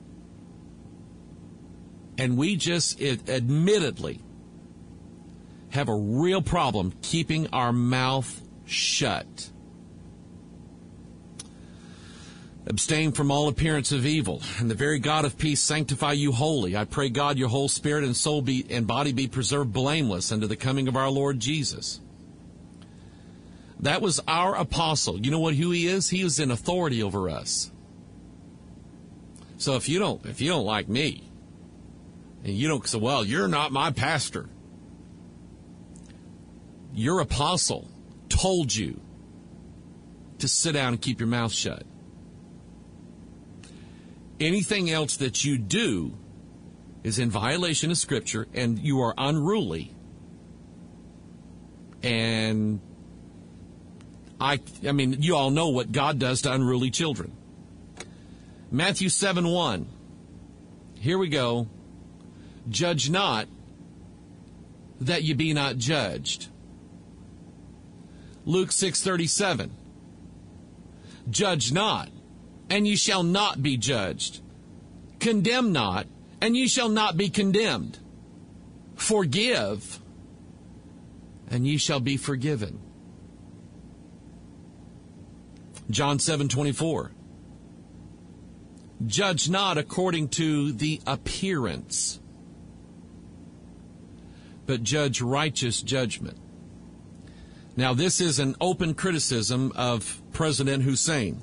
And we just admittedly have a real problem keeping our mouth shut. Abstain from all appearance of evil, and the very God of peace sanctify you wholly. I pray God your whole spirit and soul and body be preserved blameless unto the coming of our Lord Jesus. That was our apostle. You know who he is? He is in authority over us. So if you don't like me, and you don't say, well, you're not my pastor. Your apostle told you to sit down and keep your mouth shut. Anything else that you do is in violation of Scripture, and you are unruly. And I mean, you all know what God does to unruly children. Matthew 7:1. Here we go. Judge not, that ye be not judged. Luke 6:37. Judge not, and ye shall not be judged. Condemn not, and ye shall not be condemned. Forgive, and ye shall be forgiven. John 7:24. Judge not according to the appearance, but judge righteous judgment. Now, this is an open criticism of President Hussein.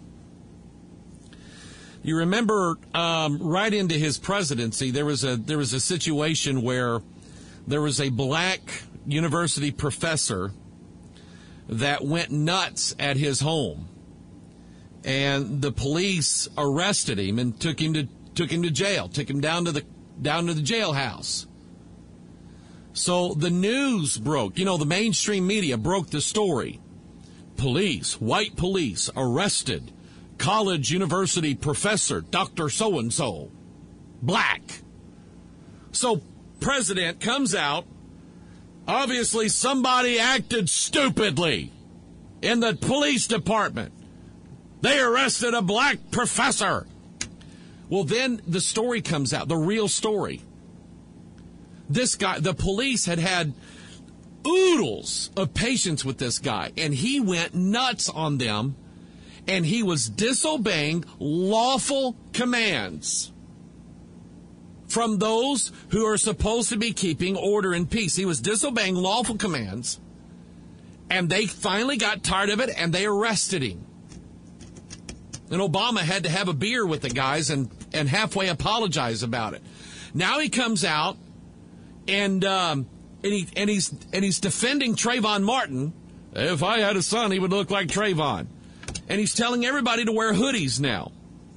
You remember right into his presidency, there was a situation where there was a black university professor that went nuts at his home, and the police arrested him and took him to jail, took him down to the jailhouse. So the news broke. The mainstream media broke the story. White police arrested college university professor, Dr. So-and-so, black. So president comes out. Obviously somebody acted stupidly in the police department. They arrested a black professor. Well, then the story comes out, the real story. This guy, the police had oodles of patience with this guy, and he went nuts on them, and he was disobeying lawful commands from those who are supposed to be keeping order and peace. He was disobeying lawful commands, and they finally got tired of it, and they arrested him. And Obama had to have a beer with the guys and halfway apologize about it. Now he comes out and he's defending Trayvon Martin. If I had a son, he would look like Trayvon. And he's telling everybody to wear hoodies now.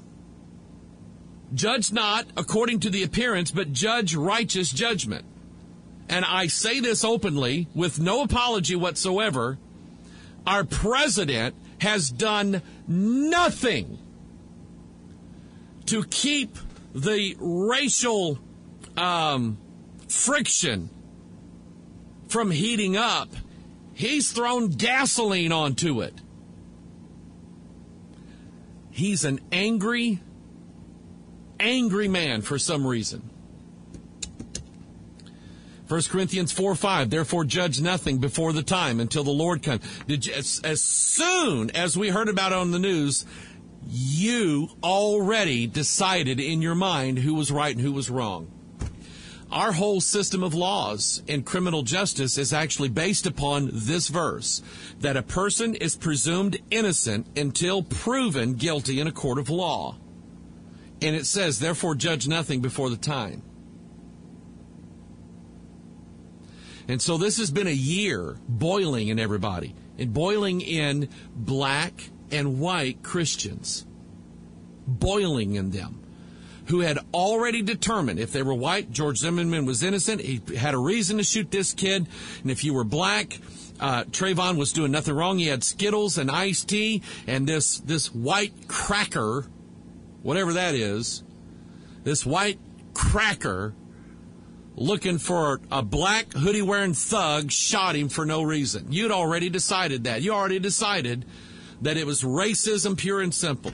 Judge not according to the appearance, but judge righteous judgment. And I say this openly with no apology whatsoever. Our president has done nothing to keep the racial friction from heating up. He's thrown gasoline onto it. He's an angry man for some reason. 1 Corinthians 4:5, therefore judge nothing before the time until the Lord comes. As soon as we heard about it on the news, you already decided in your mind who was right and who was wrong. Our whole system of laws in criminal justice is actually based upon this verse, that a person is presumed innocent until proven guilty in a court of law. And it says, therefore judge nothing before the time. And so this has been a year boiling in everybody, and boiling in black and white Christians, boiling in them, who had already determined if they were white, George Zimmerman was innocent. He had a reason to shoot this kid. And if you were black, Trayvon was doing nothing wrong. He had Skittles and iced tea, and this white cracker, whatever that is, this white cracker looking for a black hoodie-wearing thug shot him for no reason. You'd already decided that. You already decided that it was racism pure and simple.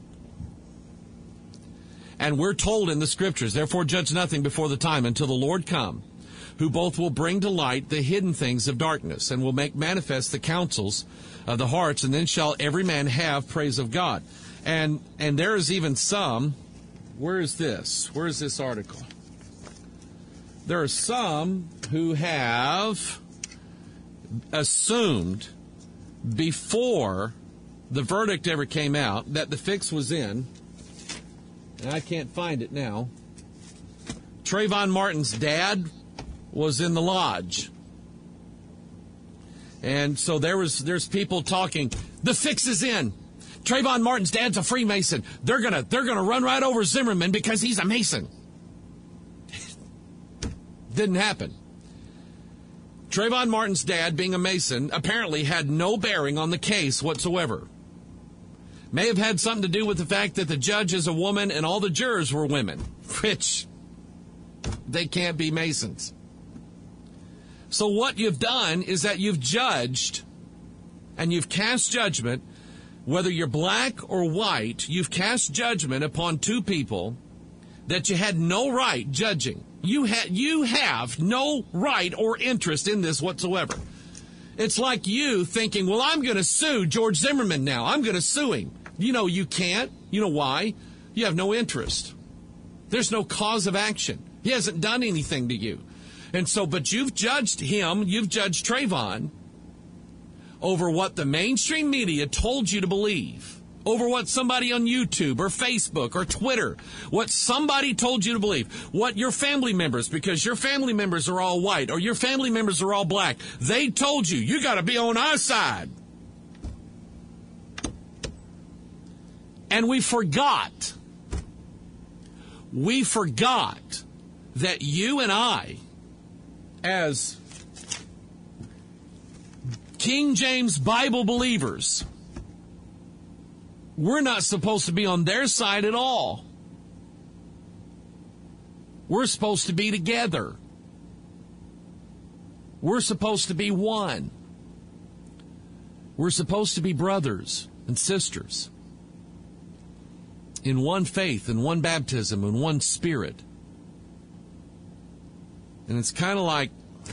And we're told in the scriptures, therefore judge nothing before the time until the Lord come, who both will bring to light the hidden things of darkness and will make manifest the counsels of the hearts, and then shall every man have praise of God. And there is even some, where is this? Where is this article? There are some who have assumed before the verdict ever came out that the fix was in, and I can't find it now. Trayvon Martin's dad was in the lodge. And so there's people talking, the fix is in. Trayvon Martin's dad's a Freemason. They're gonna run right over Zimmerman because he's a Mason. Didn't happen. Trayvon Martin's dad, being a Mason, apparently had no bearing on the case whatsoever. May have had something to do with the fact that the judge is a woman and all the jurors were women, which they can't be Masons. So what you've done is that you've judged and you've cast judgment, whether you're black or white, you've cast judgment upon two people that you had no right judging. You have no right or interest in this whatsoever. It's like you thinking, well, I'm going to sue George Zimmerman now. I'm going to sue him. You know you can't. You know why? You have no interest. There's no cause of action. He hasn't done anything to you. And so, but you've judged him, you've judged Trayvon over what the mainstream media told you to believe. Over what somebody on YouTube or Facebook or Twitter, what somebody told you to believe, what your family members, because your family members are all white or your family members are all black, they told you, you got to be on our side. And we forgot that you and I, as King James Bible believers, we're not supposed to be on their side at all. We're supposed to be together. We're supposed to be one. We're supposed to be brothers and sisters. in one faith, in one baptism, in one Spirit. And it's kind of like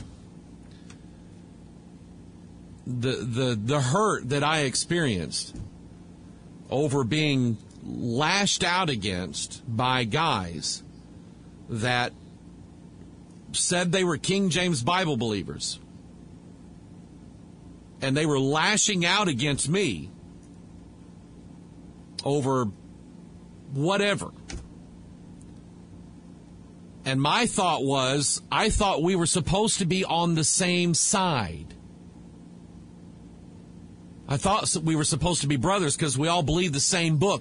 the hurt that I experienced over being lashed out against by guys that said they were King James Bible believers. And they were lashing out against me over whatever. And my thought was, I thought we were supposed to be on the same side. I thought we were supposed to be brothers because we all believe the same book.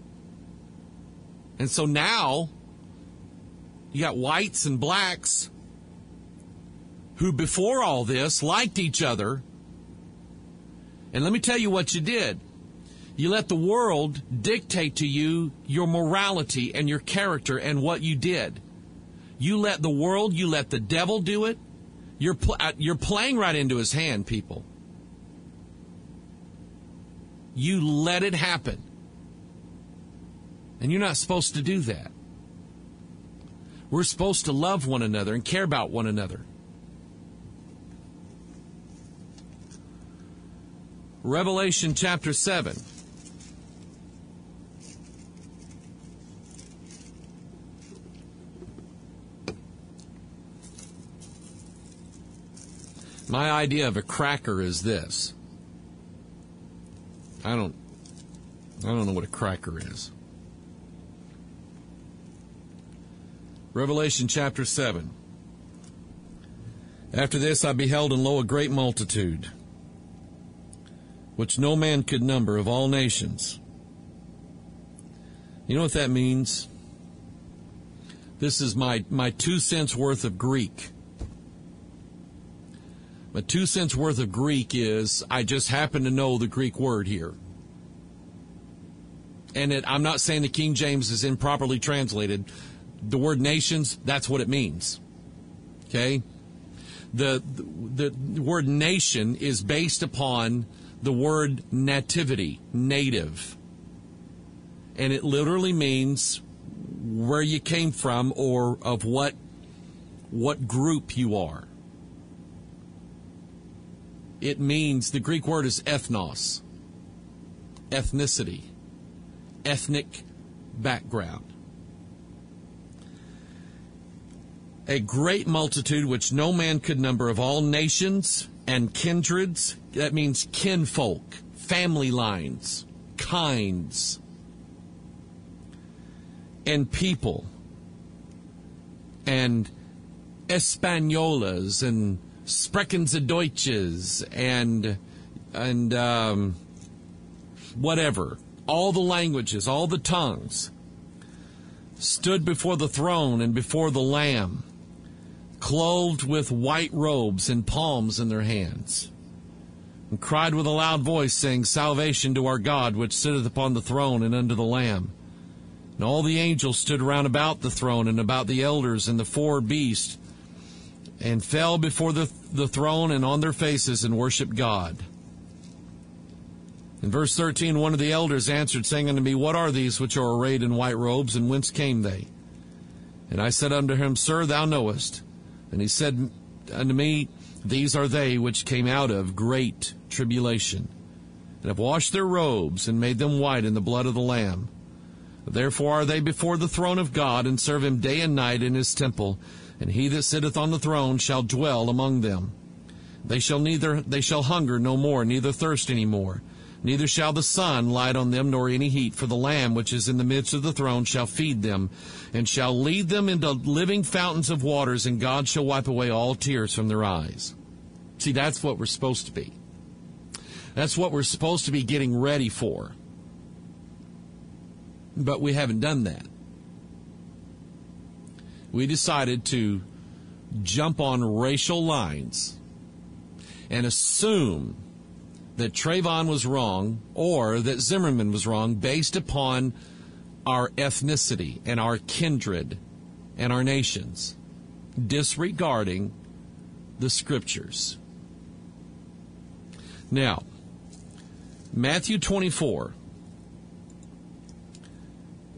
And so now, you got whites and blacks who before all this liked each other. And let me tell you what you did. You let the world dictate to you your morality and your character and what you did. You let the world, you let the devil do it. You're playing right into his hand, people. You let it happen. And you're not supposed to do that. We're supposed to love one another and care about one another. Revelation chapter 7. My idea of a cracker is this. I don't know what a cracker is. Revelation chapter 7. After this I beheld, and lo, a great multitude, which no man could number, of all nations. You know what that means? This is my 2 cents worth of Greek. My 2 cents worth of Greek is, I just happen to know the Greek word here. And I'm not saying the King James is improperly translated. The word nations, that's what it means. Okay? The word nation is based upon the word nativity, native. And it literally means where you came from or of what group you are. It means, the Greek word is ethnos, ethnicity, ethnic background. A great multitude which no man could number, of all nations and kindreds. That means kinfolk, family lines, kinds, and people, and Españolas, and Sprechende Deutsches, and whatever, all the languages, all the tongues, stood before the throne and before the Lamb, clothed with white robes and palms in their hands, and cried with a loud voice, saying, Salvation to our God, which sitteth upon the throne, and unto the Lamb. And all the angels stood round about the throne, and about the elders and the 4 beasts, and fell before the throne and on their faces, and worshipped God. In verse 13, one of the elders answered, saying unto me, What are these which are arrayed in white robes, and whence came they? And I said unto him, Sir, thou knowest. And he said unto me, These are they which came out of great tribulation, and have washed their robes, and made them white in the blood of the Lamb. Therefore are they before the throne of God, and serve him day and night in his temple. And he that sitteth on the throne shall dwell among them. They shall hunger no more, neither thirst any more. Neither shall the sun light on them, nor any heat. For the Lamb which is in the midst of the throne shall feed them, and shall lead them into living fountains of waters, and God shall wipe away all tears from their eyes. See, that's what we're supposed to be. That's what we're supposed to be getting ready for. But we haven't done that. We decided to jump on racial lines and assume that Trayvon was wrong or that Zimmerman was wrong based upon our ethnicity and our kindred and our nations, disregarding the Scriptures. Now, Matthew 24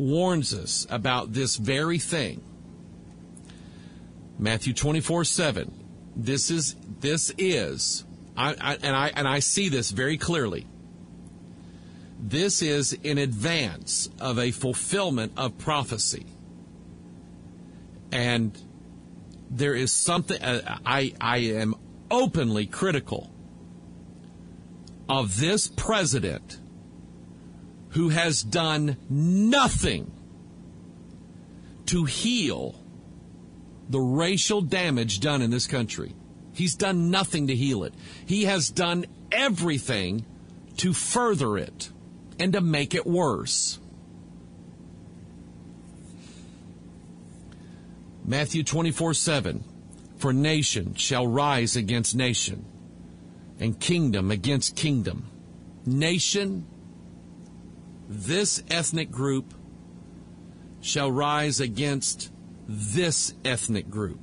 warns us about this very thing. Matthew 24:7. This is, I see this very clearly. This is in advance of a fulfillment of prophecy. And there is something, I am openly critical of this president who has done nothing to heal the racial damage done in this country. He's done nothing to heal it. He has done everything to further it and to make it worse. Matthew 24:7, for nation shall rise against nation, and kingdom against kingdom. Nation, this ethnic group, shall rise against this ethnic group.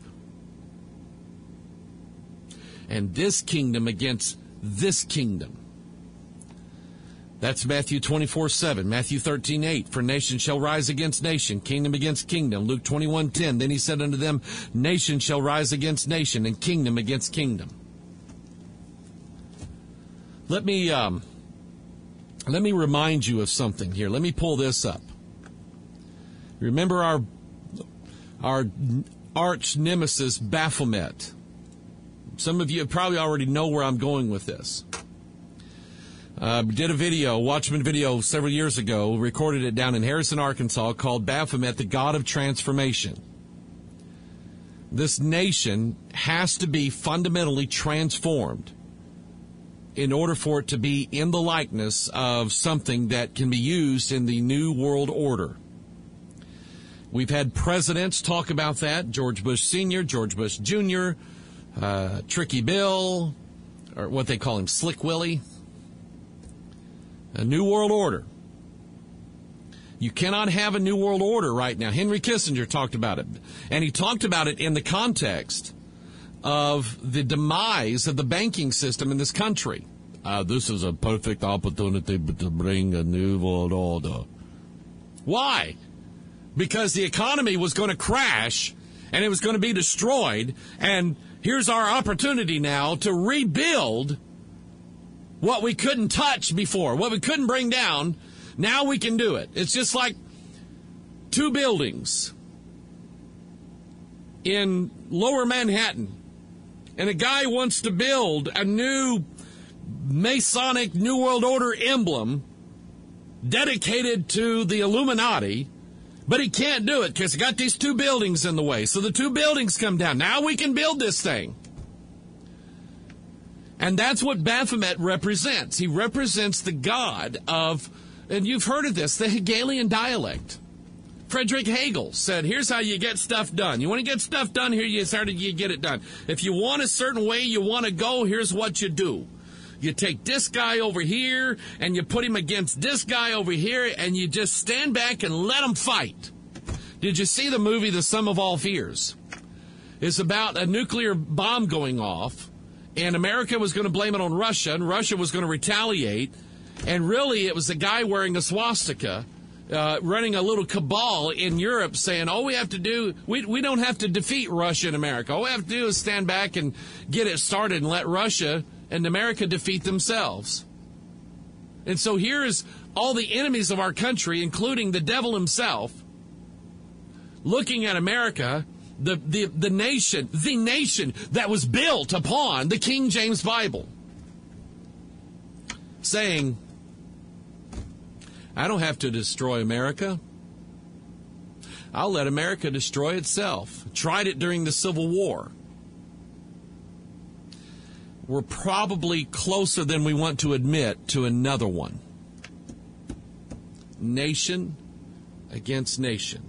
And this kingdom against this kingdom. That's Matthew 24:7. Matthew 13:8. For nation shall rise against nation, kingdom against kingdom. Luke 21:10. Then he said unto them, nation shall rise against nation, and kingdom against kingdom. Let me remind you of something here. Let me pull this up. Remember our arch nemesis Baphomet. Some of you probably already know where I'm going with this. Did a video, Watchman video several years ago, recorded it down in Harrison, Arkansas, called Baphomet, the God of Transformation. This nation has to be fundamentally transformed in order for it to be in the likeness of something that can be used in the New World Order. We've had presidents talk about that, George Bush Sr., George Bush Jr., Tricky Bill, or what they call him, Slick Willie. A New World Order. You cannot have a New World Order right now. Henry Kissinger talked about it. And he talked about it in the context of the demise of the banking system in this country. This is a perfect opportunity to bring a New World Order. Why? Because the economy was going to crash and it was going to be destroyed. And here's our opportunity now to rebuild what we couldn't touch before, what we couldn't bring down. Now we can do it. It's just like two buildings in Lower Manhattan, and a guy wants to build a new Masonic New World Order emblem dedicated to the Illuminati, but he can't do it because he got these two buildings in the way. So the two buildings come down. Now we can build this thing. And that's what Baphomet represents. He represents the god of, and you've heard of this, the Hegelian dialect. Friedrich Hegel said, here's how you get stuff done. You want to get stuff done, here you get it done. If you want a certain way you want to go, here's what you do. You take this guy over here, and you put him against this guy over here, and you just stand back and let them fight. Did you see the movie The Sum of All Fears? It's about a nuclear bomb going off, and America was going to blame it on Russia, and Russia was going to retaliate. And really, it was a guy wearing a swastika running a little cabal in Europe saying, all we have to do, we don't have to defeat Russia and America. All we have to do is stand back and get it started and let Russia and America defeat themselves. And so here is all the enemies of our country, including the devil himself, looking at America, the nation that was built upon the King James Bible, saying, I don't have to destroy America. I'll let America destroy itself. Tried it during the Civil War. We're probably closer than we want to admit to another one. Nation against nation.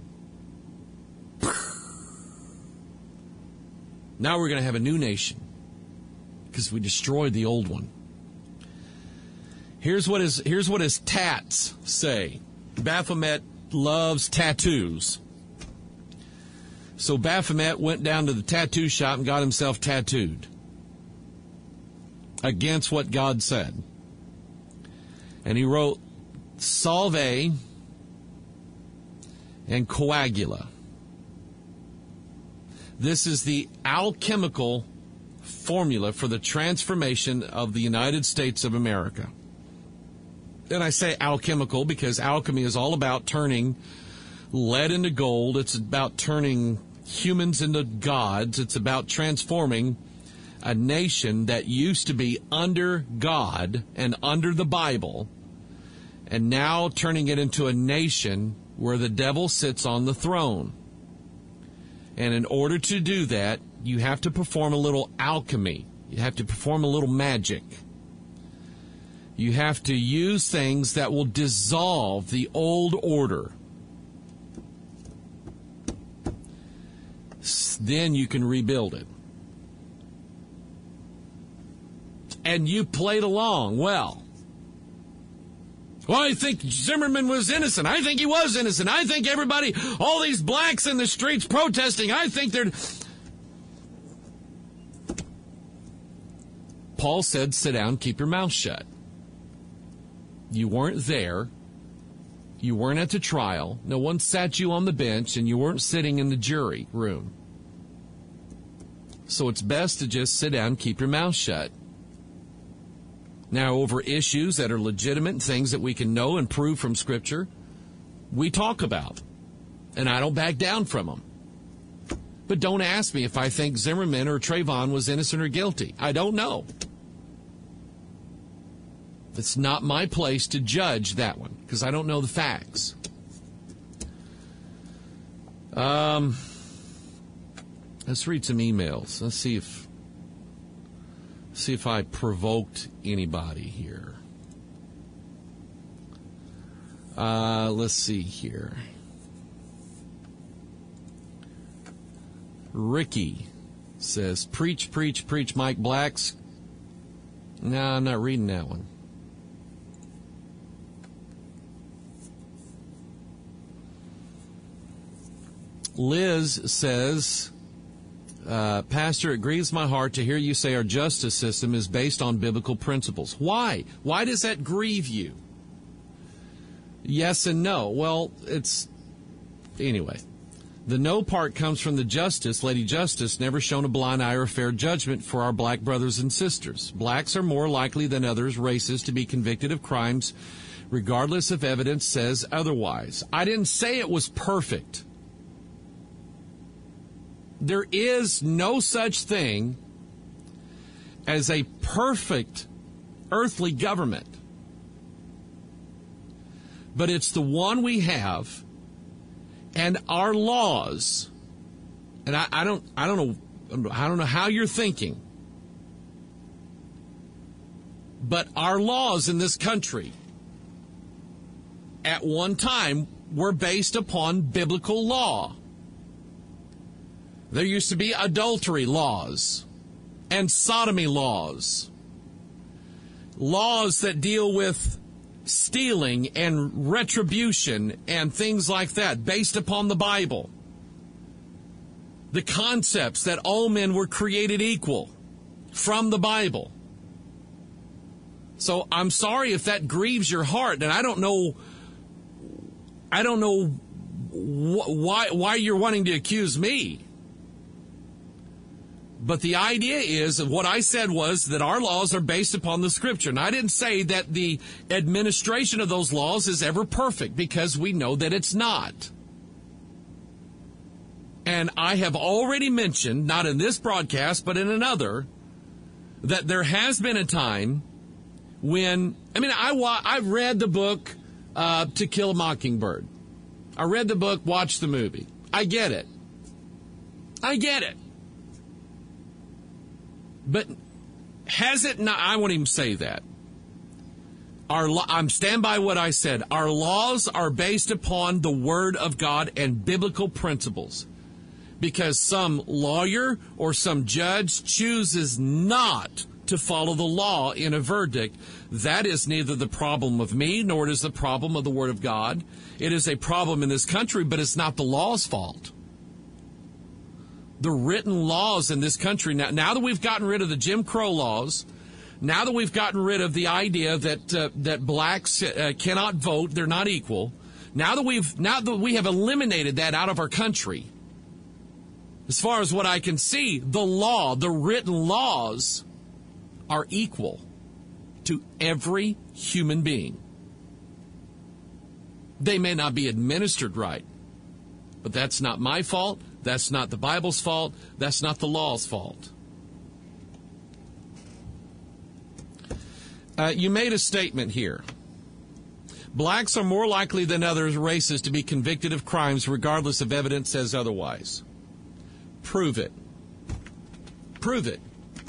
Now we're going to have a new nation because we destroyed the old one. Here's what his tats say. Baphomet loves tattoos. So Baphomet went down to the tattoo shop and got himself tattooed against what God said. And he wrote, Salve and coagula. This is the alchemical formula for the transformation of the United States of America. And I say alchemical because alchemy is all about turning lead into gold. It's about turning humans into gods. It's about transforming a nation that used to be under God and under the Bible, and now turning it into a nation where the devil sits on the throne. And in order to do that, you have to perform a little alchemy. You have to perform a little magic. You have to use things that will dissolve the old order. Then you can rebuild it. And you played along. Well, I think Zimmerman was innocent. I think he was innocent. I think everybody, all these blacks in the streets protesting, I think they're... Paul said, sit down, keep your mouth shut. You weren't there. You weren't at the trial. No one sat you on the bench, and you weren't sitting in the jury room. So it's best to just sit down, keep your mouth shut. Now, over issues that are legitimate, things that we can know and prove from Scripture, we talk about. And I don't back down from them. But don't ask me if I think Zimmerman or Trayvon was innocent or guilty. I don't know. It's not my place to judge that one, because I don't know the facts. Let's read some emails. Let's see if I provoked anybody here. Let's see here. Ricky says, preach, preach, preach, Mike Blacks. No, I'm not reading that one. Liz says, Pastor, it grieves my heart to hear you say our justice system is based on biblical principles. Why? Why does that grieve you? Yes and no. Well, anyway. The no part comes from the justice. Lady Justice never shown a blind eye or fair judgment for our black brothers and sisters. Blacks are more likely than others races to be convicted of crimes, regardless if evidence says otherwise. I didn't say it was perfect. There is no such thing as a perfect earthly government. But it's the one we have, and our laws. And I don't know how you're thinking. But our laws in this country at one time were based upon biblical law. There used to be adultery laws and sodomy laws, laws that deal with stealing and retribution and things like that based upon the Bible. The concepts that all men were created equal from the Bible. So I'm sorry if that grieves your heart, and I don't know why you're wanting to accuse me. But the idea is, what I said was that our laws are based upon the Scripture. And I didn't say that the administration of those laws is ever perfect, because we know that it's not. And I have already mentioned, not in this broadcast, but in another, that there has been a time when, I've read the book To Kill a Mockingbird. I read the book, watched the movie. I get it. But has it not? I won't even say that. I'm stand by what I said. Our laws are based upon the Word of God and biblical principles. Because some lawyer or some judge chooses not to follow the law in a verdict, that is neither the problem of me nor it is the problem of the Word of God. It is a problem in this country, but it's not the law's fault. The written laws in this country, now that we've gotten rid of the Jim Crow laws, now that we've gotten rid of the idea that blacks cannot vote, they're not equal, Now that we have eliminated that out of our country, as far as what I can see, the written laws are equal to every human being. They may not be administered right, but that's not my fault. That's not the Bible's fault. That's not the law's fault. You made a statement here. Blacks are more likely than other races to be convicted of crimes regardless of evidence says otherwise. Prove it. Prove it.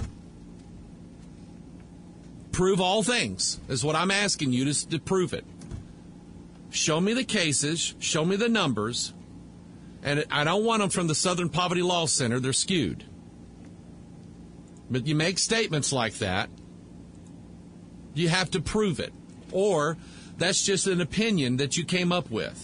Prove all things is what I'm asking you to prove it. Show me the cases. Show me the numbers. And I don't want them from the Southern Poverty Law Center. They're skewed. But you make statements like that, you have to prove it. Or that's just an opinion that you came up with.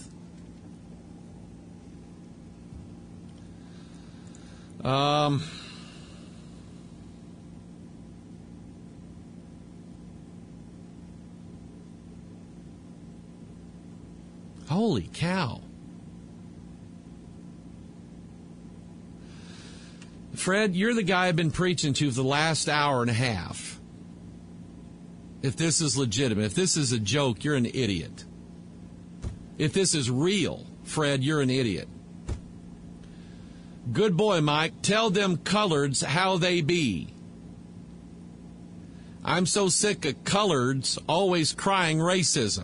Holy cow. Fred, you're the guy I've been preaching to for the last hour and a half. If this is legitimate, if this is a joke, you're an idiot. If this is real, Fred, you're an idiot. Good boy, Mike. Tell them coloreds how they be. I'm so sick of coloreds always crying racism.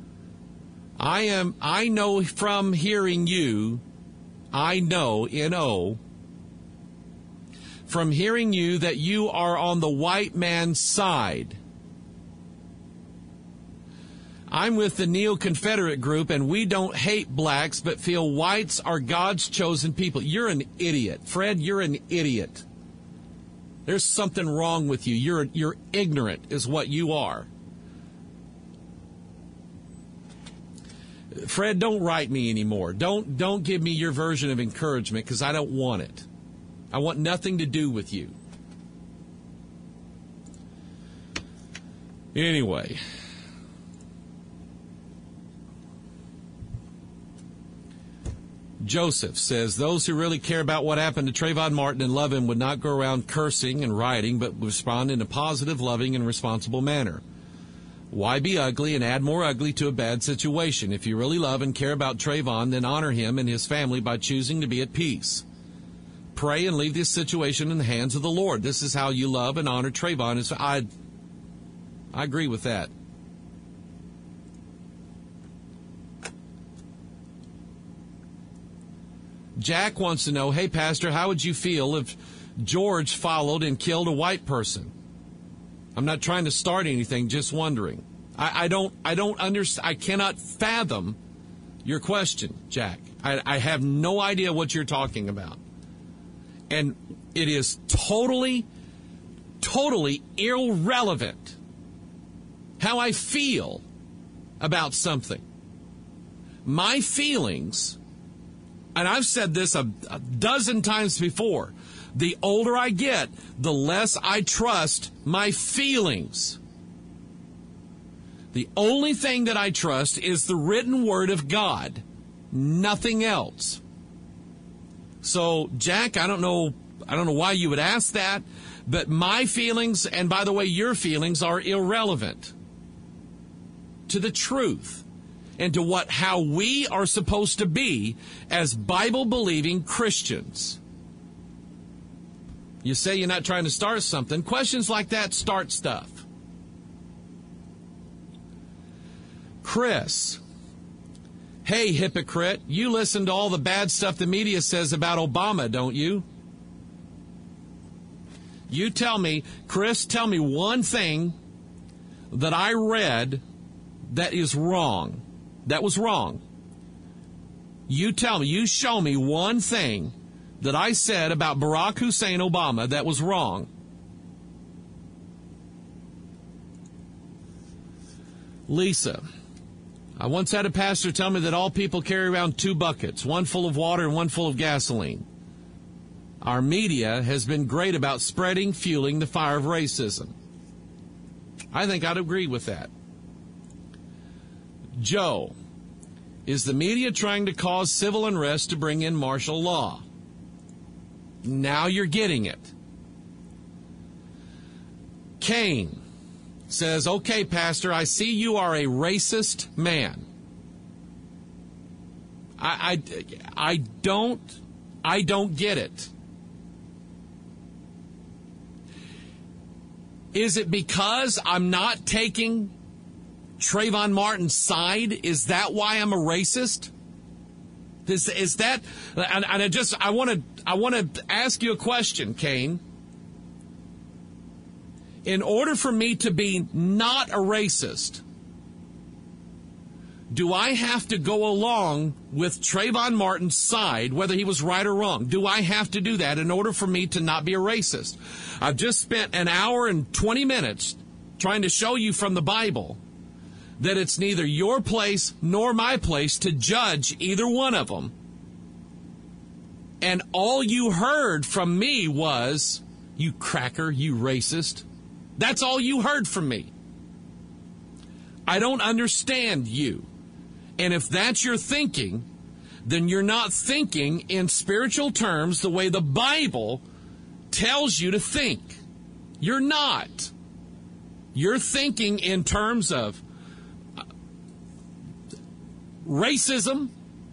I know from hearing you, N-O, from hearing you that you are on the white man's side. I'm with the Neo-Confederate group, and we don't hate blacks, but feel whites are God's chosen people. You're an idiot. Fred, you're an idiot. There's something wrong with you. You're ignorant is what you are. Fred, don't write me anymore. Don't give me your version of encouragement because I don't want it. I want nothing to do with you. Anyway. Joseph says, those who really care about what happened to Trayvon Martin and love him would not go around cursing and rioting, but respond in a positive, loving, and responsible manner. Why be ugly and add more ugly to a bad situation? If you really love and care about Trayvon, then honor him and his family by choosing to be at peace. Pray and leave this situation in the hands of the Lord. This is how you love and honor Trayvon. I agree with that. Jack wants to know, hey, Pastor, how would you feel if George followed and killed a white person? I'm not trying to start anything, just wondering. I don't understand. I cannot fathom your question, Jack. I have no idea what you're talking about. And it is totally irrelevant how I feel about something. My feelings, and I've said this a dozen times before, the older I get, the less I trust my feelings. The only thing that I trust is the written word of God, nothing else. So, Jack, I don't know why you would ask that, but my feelings, and by the way, your feelings are irrelevant to the truth and to how we are supposed to be as Bible-believing Christians. You say you're not trying to start something. Questions like that start stuff. Chris, hey, hypocrite, you listen to all the bad stuff the media says about Obama, don't you? You tell me, Chris, tell me one thing that I read that is wrong. That was wrong. You tell me, you show me one thing that I said about Barack Hussein Obama that was wrong. Lisa, I once had a pastor tell me that all people carry around two buckets, one full of water and one full of gasoline. Our media has been great about fueling the fire of racism. I think I'd agree with that. Joe, Is the media trying to cause civil unrest to bring in martial law? Now you're getting it. Cain says, okay, Pastor, I see you are a racist man. I don't get it. Is it because I'm not taking Trayvon Martin's side? Is that why I'm a racist? Is that? And I want to ask you a question, Cain. In order for me to be not a racist, do I have to go along with Trayvon Martin's side, whether he was right or wrong? Do I have to do that in order for me to not be a racist? I've just spent an hour and 20 minutes trying to show you from the Bible that it's neither your place nor my place to judge either one of them. And all you heard from me was, you cracker, you racist. That's all you heard from me. I don't understand you. And if that's your thinking, then you're not thinking in spiritual terms the way the Bible tells you to think. You're not. You're thinking in terms of racism.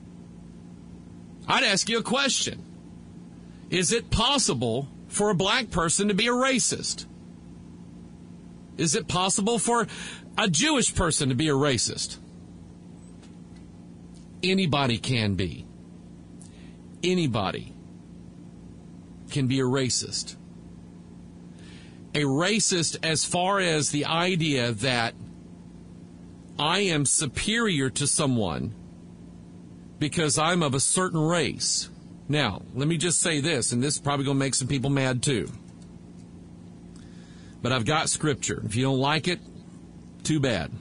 I'd ask you a question. Is it possible for a black person to be a racist? Is it possible for a Jewish person to be a racist? Anybody can be. Anybody can be a racist. A racist as far as the idea that I am superior to someone because I'm of a certain race. Now, let me just say this, and this is probably going to make some people mad too. But I've got scripture. If you don't like it, too bad.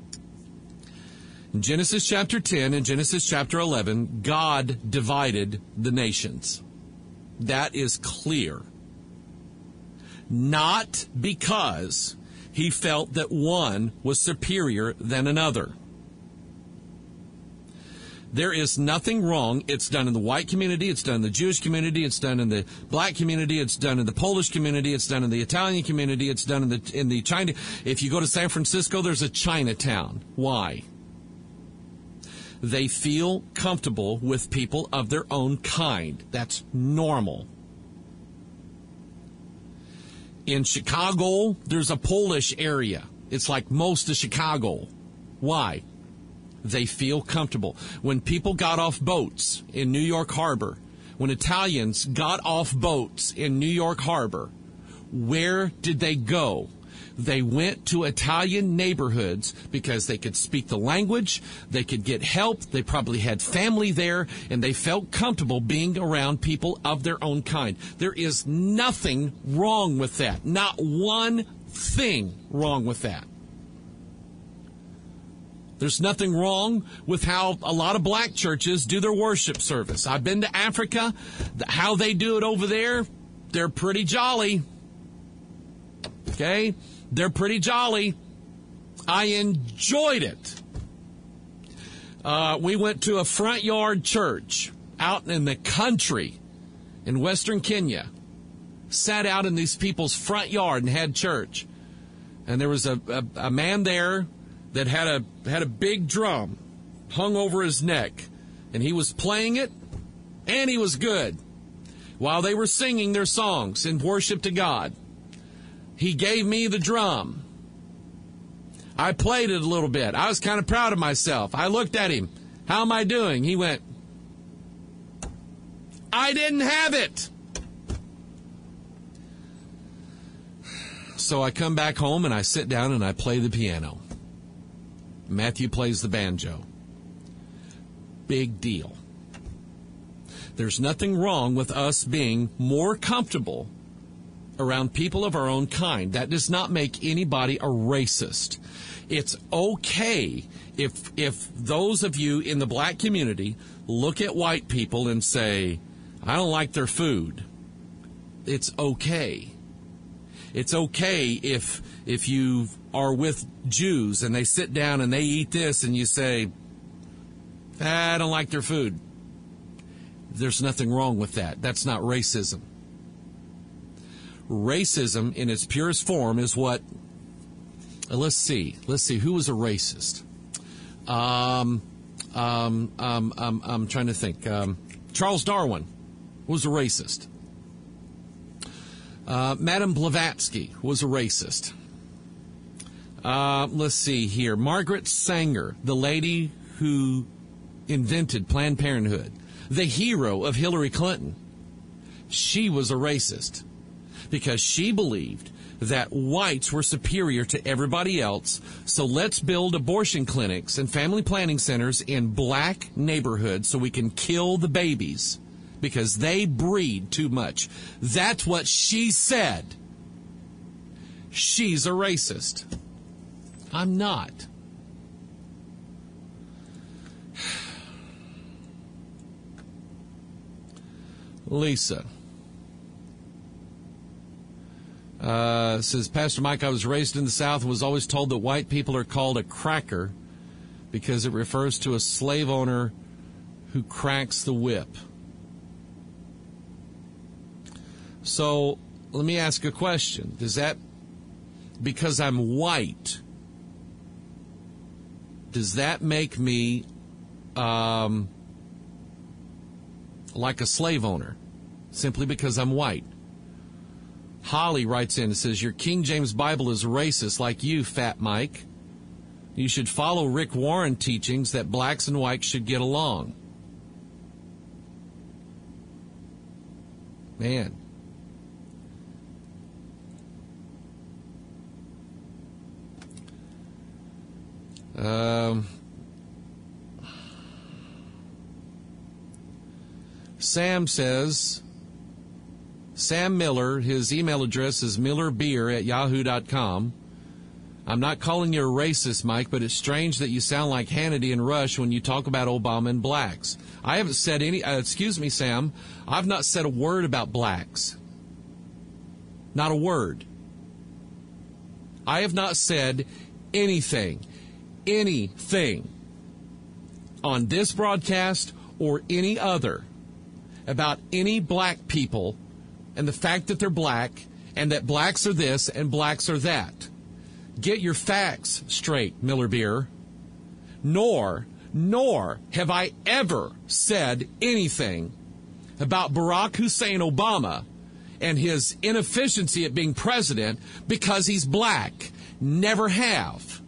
In Genesis chapter 10 and Genesis chapter 11, God divided the nations. That is clear. Not because he felt that one was superior than another. There is nothing wrong. It's done in the white community. It's done in the Jewish community. It's done in the black community. It's done in the Polish community. It's done in the Italian community. It's done in the China. If you go to San Francisco, there's a Chinatown. Why? They feel comfortable with people of their own kind. That's normal. In Chicago, there's a Polish area. It's like most of Chicago. Why? They feel comfortable. When people got off boats in New York Harbor, when Italians got off boats in New York Harbor, where did they go? They went to Italian neighborhoods because they could speak the language, they could get help, they probably had family there, and they felt comfortable being around people of their own kind. There is nothing wrong with that. Not one thing wrong with that. There's nothing wrong with how a lot of black churches do their worship service. I've been to Africa. How they do it over there, they're pretty jolly. Okay? They're pretty jolly. I enjoyed it. We went to a front yard church out in the country in Western Kenya. Sat out in these people's front yard and had church. And there was a man there that had a big drum hung over his neck. And he was playing it, and he was good. While they were singing their songs in worship to God, he gave me the drum. I played it a little bit. I was kind of proud of myself. I looked at him. How am I doing? He went, I didn't have it. So I come back home and I sit down and I play the piano. Matthew plays the banjo. Big deal. There's nothing wrong with us being more comfortable around people of our own kind. That does not make anybody a racist. It's okay if those of you in the black community look at white people and say, I don't like their food. It's okay. It's okay if you are with Jews and they sit down and they eat this and you say, I don't like their food. There's nothing wrong with that. That's not racism. Racism in its purest form is what, let's see, who was a racist? I'm trying to think. Charles Darwin was a racist. Madame Blavatsky was a racist. Let's see here. Margaret Sanger, the lady who invented Planned Parenthood, the hero of Hillary Clinton, she was a racist because she believed that whites were superior to everybody else, so let's build abortion clinics and family planning centers in black neighborhoods so we can kill the babies because they breed too much. That's what she said. She's a racist. I'm not. Lisa says, Pastor Mike, I was raised in the South and was always told that white people are called a cracker because it refers to a slave owner who cracks the whip. So let me ask a question. Does that, because I'm white, does that make me like a slave owner simply because I'm white? Holly writes in and says, your King James Bible is racist like you, Fat Mike. You should follow Rick Warren teachings that blacks and whites should get along. Man. Sam says, Sam Miller, his email address is millerbeer@yahoo.com. I'm not calling you a racist, Mike, but it's strange that you sound like Hannity and Rush when you talk about Obama and blacks. I haven't said any, excuse me, Sam, I've not said a word about blacks. Not a word. I have not said anything on this broadcast or any other about any black people and the fact that they're black and that blacks are this and blacks are that. Get your facts straight, Miller Beer. Nor have I ever said anything about Barack Hussein Obama and his inefficiency at being president because he's black. Never have.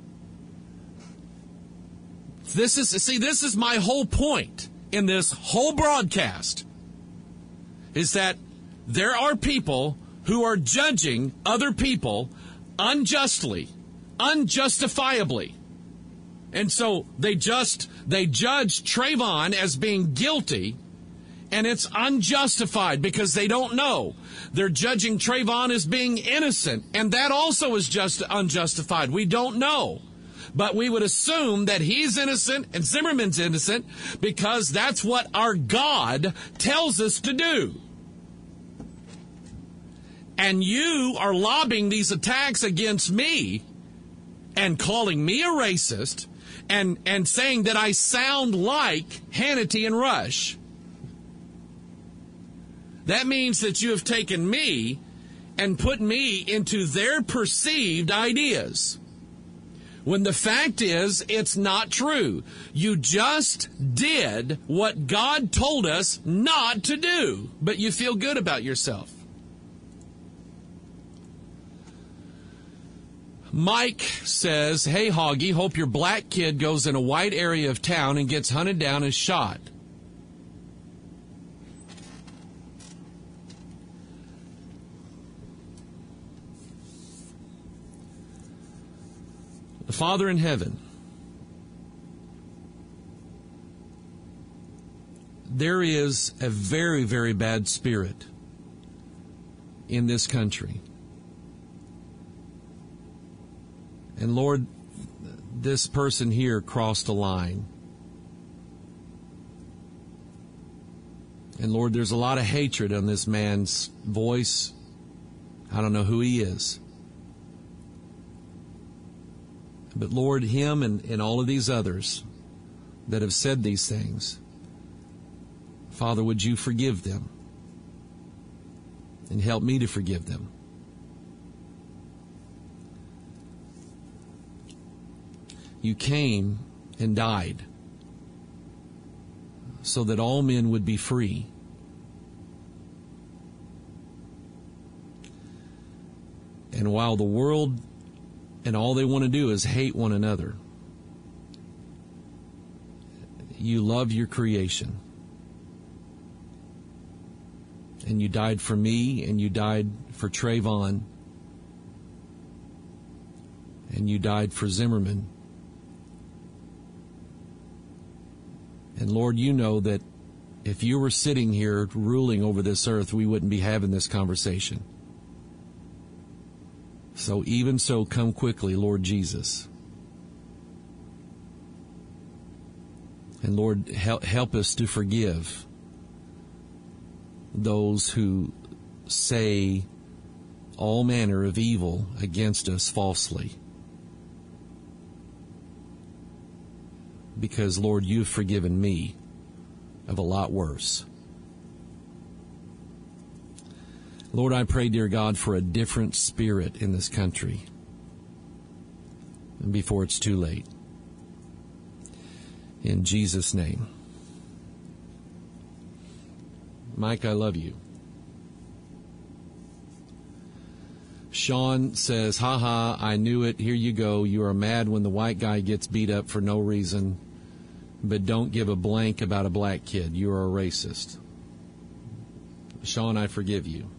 This is my whole point in this whole broadcast, is that there are people who are judging other people unjustly, unjustifiably. And so they judge Trayvon as being guilty, and it's unjustified because they don't know. They're judging Trayvon as being innocent, and that also is just unjustified. We don't know. But we would assume that he's innocent and Zimmerman's innocent because that's what our God tells us to do. And you are lobbing these attacks against me and calling me a racist and saying that I sound like Hannity and Rush. That means that you have taken me and put me into their perceived ideas. When the fact is, it's not true. You just did what God told us not to do, but you feel good about yourself. Mike says, hey, Hoggy, hope your black kid goes in a white area of town and gets hunted down and shot. The Father in heaven, there is a very, very bad spirit in this country. And Lord, this person here crossed a line. And Lord, there's a lot of hatred on this man's voice. I don't know who he is. But Lord, him and all of these others, that have said these things, Father, would you forgive them and help me to forgive them? You came and died so that all men would be free. And while the world and all they want to do is hate one another, you love your creation. And you died for me, and you died for Trayvon, and you died for Zimmerman. And Lord, you know that if you were sitting here ruling over this earth, we wouldn't be having this conversation. So even so, come quickly, Lord Jesus. And Lord, help us to forgive those who say all manner of evil against us falsely. Because, Lord, you've forgiven me of a lot worse. Lord, I pray, dear God, for a different spirit in this country and before it's too late. In Jesus' name. Mike, I love you. Sean says, haha, I knew it. Here you go. You are mad when the white guy gets beat up for no reason, but don't give a blank about a black kid. You are a racist. Sean, I forgive you.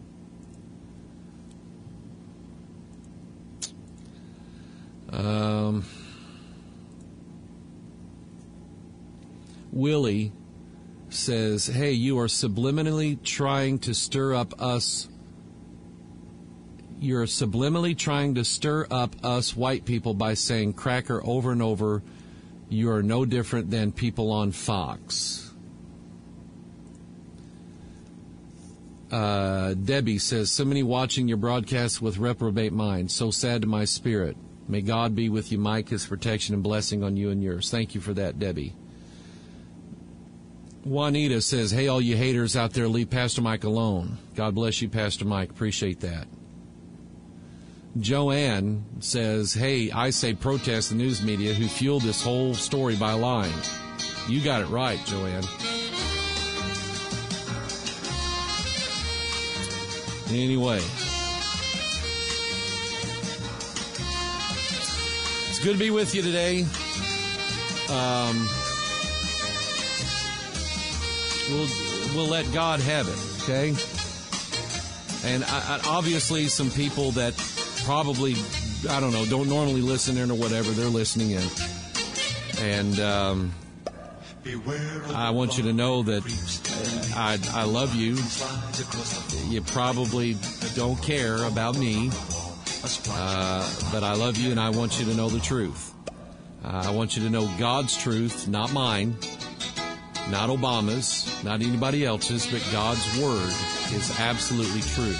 Willie says, hey, you are subliminally trying to stir up us. You're subliminally trying to stir up us white people by saying cracker over and over. You are no different than people on Fox. Debbie says, so many watching your broadcast with reprobate minds. So sad to my spirit. May God be with you, Mike, his protection and blessing on you and yours. Thank you for that, Debbie. Juanita says, hey, all you haters out there, leave Pastor Mike alone. God bless you, Pastor Mike. Appreciate that. Joanne says, hey, I say protest the news media who fueled this whole story by lying. You got it right, Joanne. Anyway, it's good to be with you today. We'll let God have it, okay? And obviously some people that probably, I don't know, don't normally listen in or whatever, they're listening in. And I want you to know that I love you. You probably don't care about me, but I love you and I want you to know the truth. I want you to know God's truth, not mine, not Obama's, not anybody else's, but God's Word is absolutely true.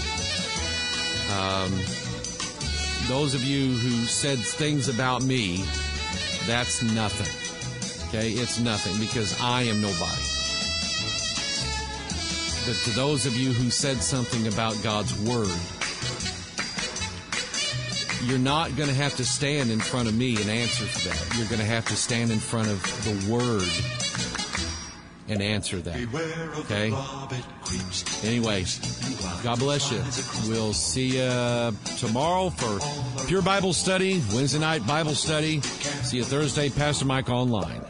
Those of you who said things about me, that's nothing. Okay? It's nothing because I am nobody. But to those of you who said something about God's Word, you're not going to have to stand in front of me and answer for that. You're going to have to stand in front of the Word and answer that. Okay? Anyway, God bless you. We'll see you tomorrow for Pure Bible Study, Wednesday night Bible study. See you Thursday, Pastor Mike Online.